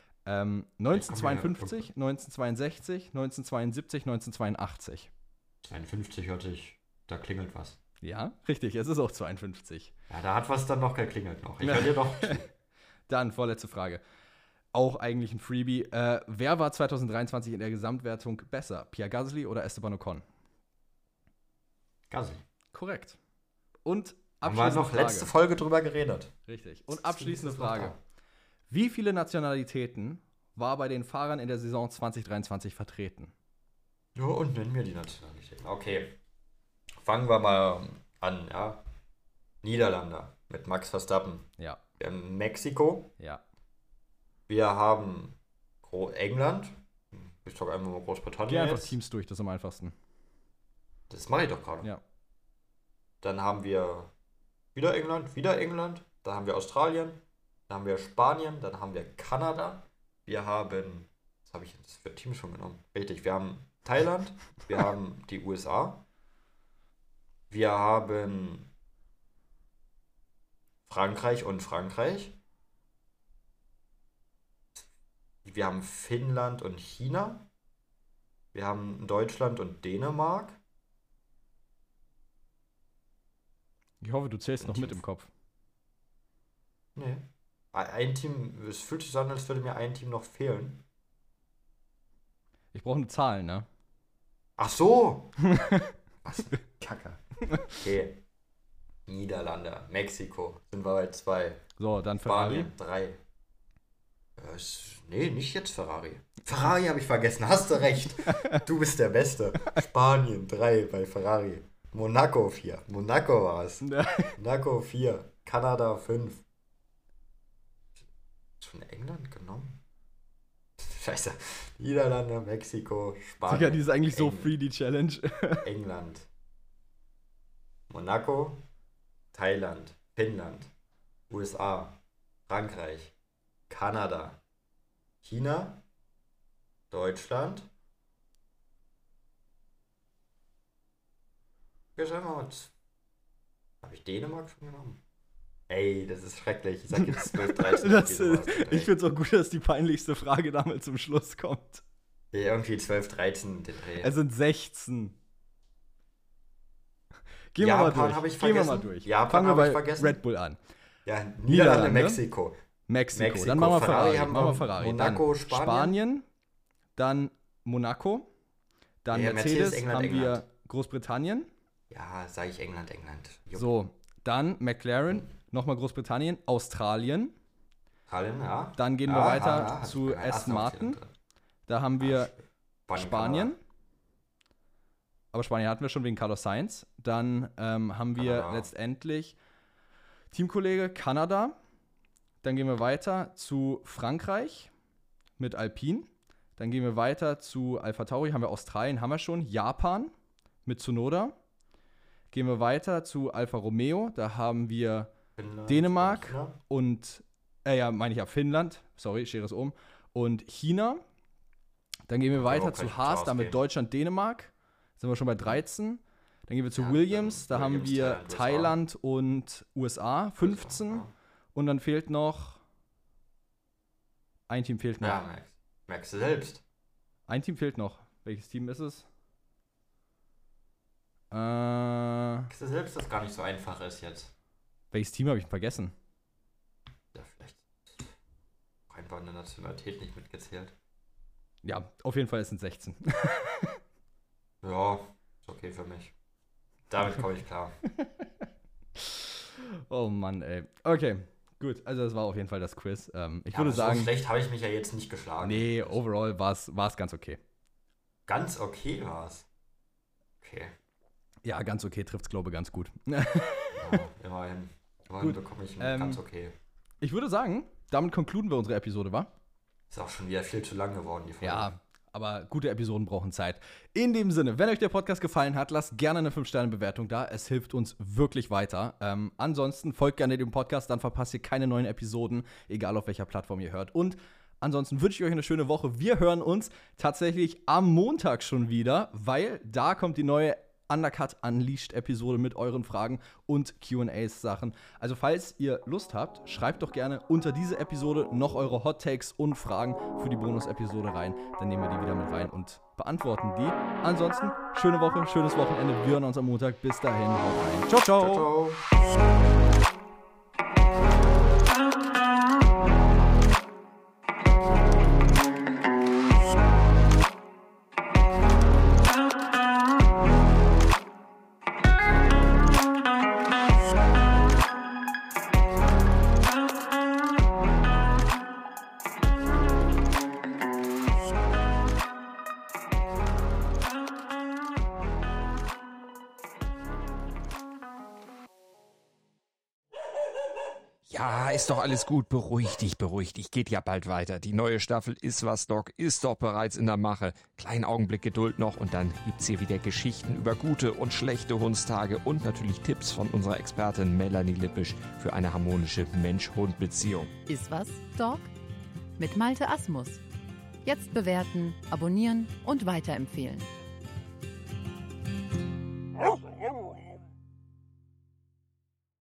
Speaker 1: 1952, 1962, 1972, 1982.
Speaker 2: 52 hört sich, da klingelt was.
Speaker 1: Ja, richtig, es ist auch 52.
Speaker 2: Ja, da hat was dann noch geklingelt noch. Ich höre dir doch zu.
Speaker 1: Dann, vorletzte Frage. Auch eigentlich ein Freebie. Wer war 2023 in der Gesamtwertung besser? Pierre Gasly oder Esteban Ocon?
Speaker 2: Gasly.
Speaker 1: Korrekt. Und
Speaker 2: Haben wir
Speaker 1: abschließende
Speaker 2: noch
Speaker 1: Frage.
Speaker 2: letzte Folge drüber geredet.
Speaker 1: Richtig. Und abschließende
Speaker 2: Ist noch
Speaker 1: Frage.
Speaker 2: da.
Speaker 1: Wie viele Nationalitäten war bei den Fahrern in der Saison 2023 vertreten?
Speaker 2: Ja, und nennen wir die Nationalitäten. Okay. Fangen wir mal an, ja. Niederlande mit Max Verstappen.
Speaker 1: Ja,
Speaker 2: Wir haben Mexiko.
Speaker 1: ja.
Speaker 2: Wir haben England. Ich sag einfach mal
Speaker 1: Geh
Speaker 2: Großbritannien
Speaker 1: einfach
Speaker 2: jetzt.
Speaker 1: Teams durch, das ist am einfachsten.
Speaker 2: Das mache ich doch gerade.
Speaker 1: Ja.
Speaker 2: Dann haben wir wieder England. Dann haben wir Australien. Dann haben wir Spanien. Dann haben wir Kanada. Wir haben, was habe ich jetzt für Teams schon genommen? Richtig, wir haben Thailand. Wir haben die USA. Wir haben Frankreich und Frankreich. Wir haben Finnland und China. Wir haben Deutschland und Dänemark.
Speaker 1: Ich hoffe, du zählst noch mit im Kopf.
Speaker 2: Nee. Ein Team, es fühlt sich so an, als würde mir ein Team noch fehlen.
Speaker 1: Ich brauche eine Zahl, ne?
Speaker 2: Ach so! Was für Kacke. Okay. Niederlande, Mexiko, sind wir bei 2.
Speaker 1: So, dann Ferrari.
Speaker 2: Spanien, 3. Nee, nicht jetzt Ferrari. Ferrari habe ich vergessen, hast du recht. Du bist der Beste. Spanien, 3 bei Ferrari. Monaco, 4. Monaco war es. Monaco, 4. Kanada, 5. Schon England genommen? Scheiße. Niederlande, Mexiko, Spanien.
Speaker 1: Digga, die ist eigentlich so free, die Challenge.
Speaker 2: England. Monaco, Thailand, Finnland, USA, Frankreich, Kanada, China, Deutschland. Habe ich Dänemark schon genommen? Ey, das ist schrecklich. Ich sag jetzt 12, 13.
Speaker 1: Ich find's auch gut, dass die peinlichste Frage damit zum Schluss kommt.
Speaker 2: Ja, irgendwie 12, 13 den Dreh.
Speaker 1: Es sind 16. Gehen wir mal durch.
Speaker 2: Japan
Speaker 1: Fangen wir bei
Speaker 2: vergessen.
Speaker 1: Red Bull an.
Speaker 2: Ja, Niederlande, Mexiko.
Speaker 1: Dann machen wir Ferrari.
Speaker 2: Monaco,
Speaker 1: dann Spanien. Dann Monaco. Dann
Speaker 2: ja,
Speaker 1: Mercedes,
Speaker 2: England,
Speaker 1: haben
Speaker 2: England.
Speaker 1: wir Großbritannien.
Speaker 2: Ja, sage ich England. Jupp.
Speaker 1: So, dann McLaren, nochmal Großbritannien, Australien.
Speaker 2: Ja.
Speaker 1: Dann gehen wir weiter zu Aston Martin. Da haben wir Spanien. Aber Spanien hatten wir schon wegen Carlos Sainz. Dann haben wir letztendlich Teamkollege Kanada. Dann gehen wir weiter zu Frankreich mit Alpine. Dann gehen wir weiter zu AlphaTauri, haben wir Australien, haben wir schon. Japan mit Tsunoda. Gehen wir weiter zu Alfa Romeo. Da haben wir Finnland, Dänemark und, Finnland. Sorry, Schere ist um. Und China. Dann gehen wir weiter zu Haas, da mit Deutschland, Dänemark. Sind wir schon bei 13. Dann gehen wir zu Williams. Da haben wir Thailand und USA, 15. Und dann fehlt noch. Ein Team fehlt noch.
Speaker 2: Ja, merkst du selbst.
Speaker 1: Ein Team fehlt noch. Welches Team ist es?
Speaker 2: Merkst du selbst, dass gar nicht so einfach ist jetzt.
Speaker 1: Welches Team habe ich vergessen?
Speaker 2: Ja, vielleicht einfach eine Nationalität nicht mitgezählt.
Speaker 1: Ja, auf jeden Fall sind es 16.
Speaker 2: Ja, ist okay für mich. Damit komme ich klar.
Speaker 1: Oh Mann, ey. Okay, gut. Also das war auf jeden Fall das Quiz. Ich würde sagen...
Speaker 2: So schlecht habe ich mich ja jetzt nicht geschlagen.
Speaker 1: Nee, overall war es ganz okay.
Speaker 2: Ganz okay war es? Okay.
Speaker 1: Ja, ganz okay trifft's, glaube ich, ganz gut.
Speaker 2: Ja, immerhin. Immerhin bekomme ich ganz okay.
Speaker 1: Ich würde sagen, damit konkluden wir unsere Episode, wa?
Speaker 2: Ist auch schon wieder viel zu lang geworden, die Folge.
Speaker 1: Ja, aber gute Episoden brauchen Zeit. In dem Sinne, wenn euch der Podcast gefallen hat, lasst gerne eine 5-Sterne-Bewertung da. Es hilft uns wirklich weiter. Ansonsten folgt gerne dem Podcast, dann verpasst ihr keine neuen Episoden, egal auf welcher Plattform ihr hört. Und ansonsten wünsche ich euch eine schöne Woche. Wir hören uns tatsächlich am Montag schon wieder, weil da kommt die neue Undercut Unleashed Episode mit euren Fragen und Q&A-Sachen. Also falls ihr Lust habt, schreibt doch gerne unter diese Episode noch eure Hot Takes und Fragen für die Bonus-Episode rein. Dann nehmen wir die wieder mit rein und beantworten die. Ansonsten, schöne Woche, schönes Wochenende. Wir hören uns am Montag. Bis dahin, haut rein. Ciao, ciao.
Speaker 2: Ciao, ciao.
Speaker 3: Ja, ist doch alles gut. Beruhig dich. Geht ja bald weiter. Die neue Staffel Ist was, Doc ist doch bereits in der Mache. Kleinen Augenblick Geduld noch und dann gibt's hier wieder Geschichten über gute und schlechte Hundstage und natürlich Tipps von unserer Expertin Melanie Lippisch für eine harmonische Mensch-Hund-Beziehung.
Speaker 4: Ist was, Doc? Mit Malte Asmus. Jetzt bewerten, abonnieren und weiterempfehlen.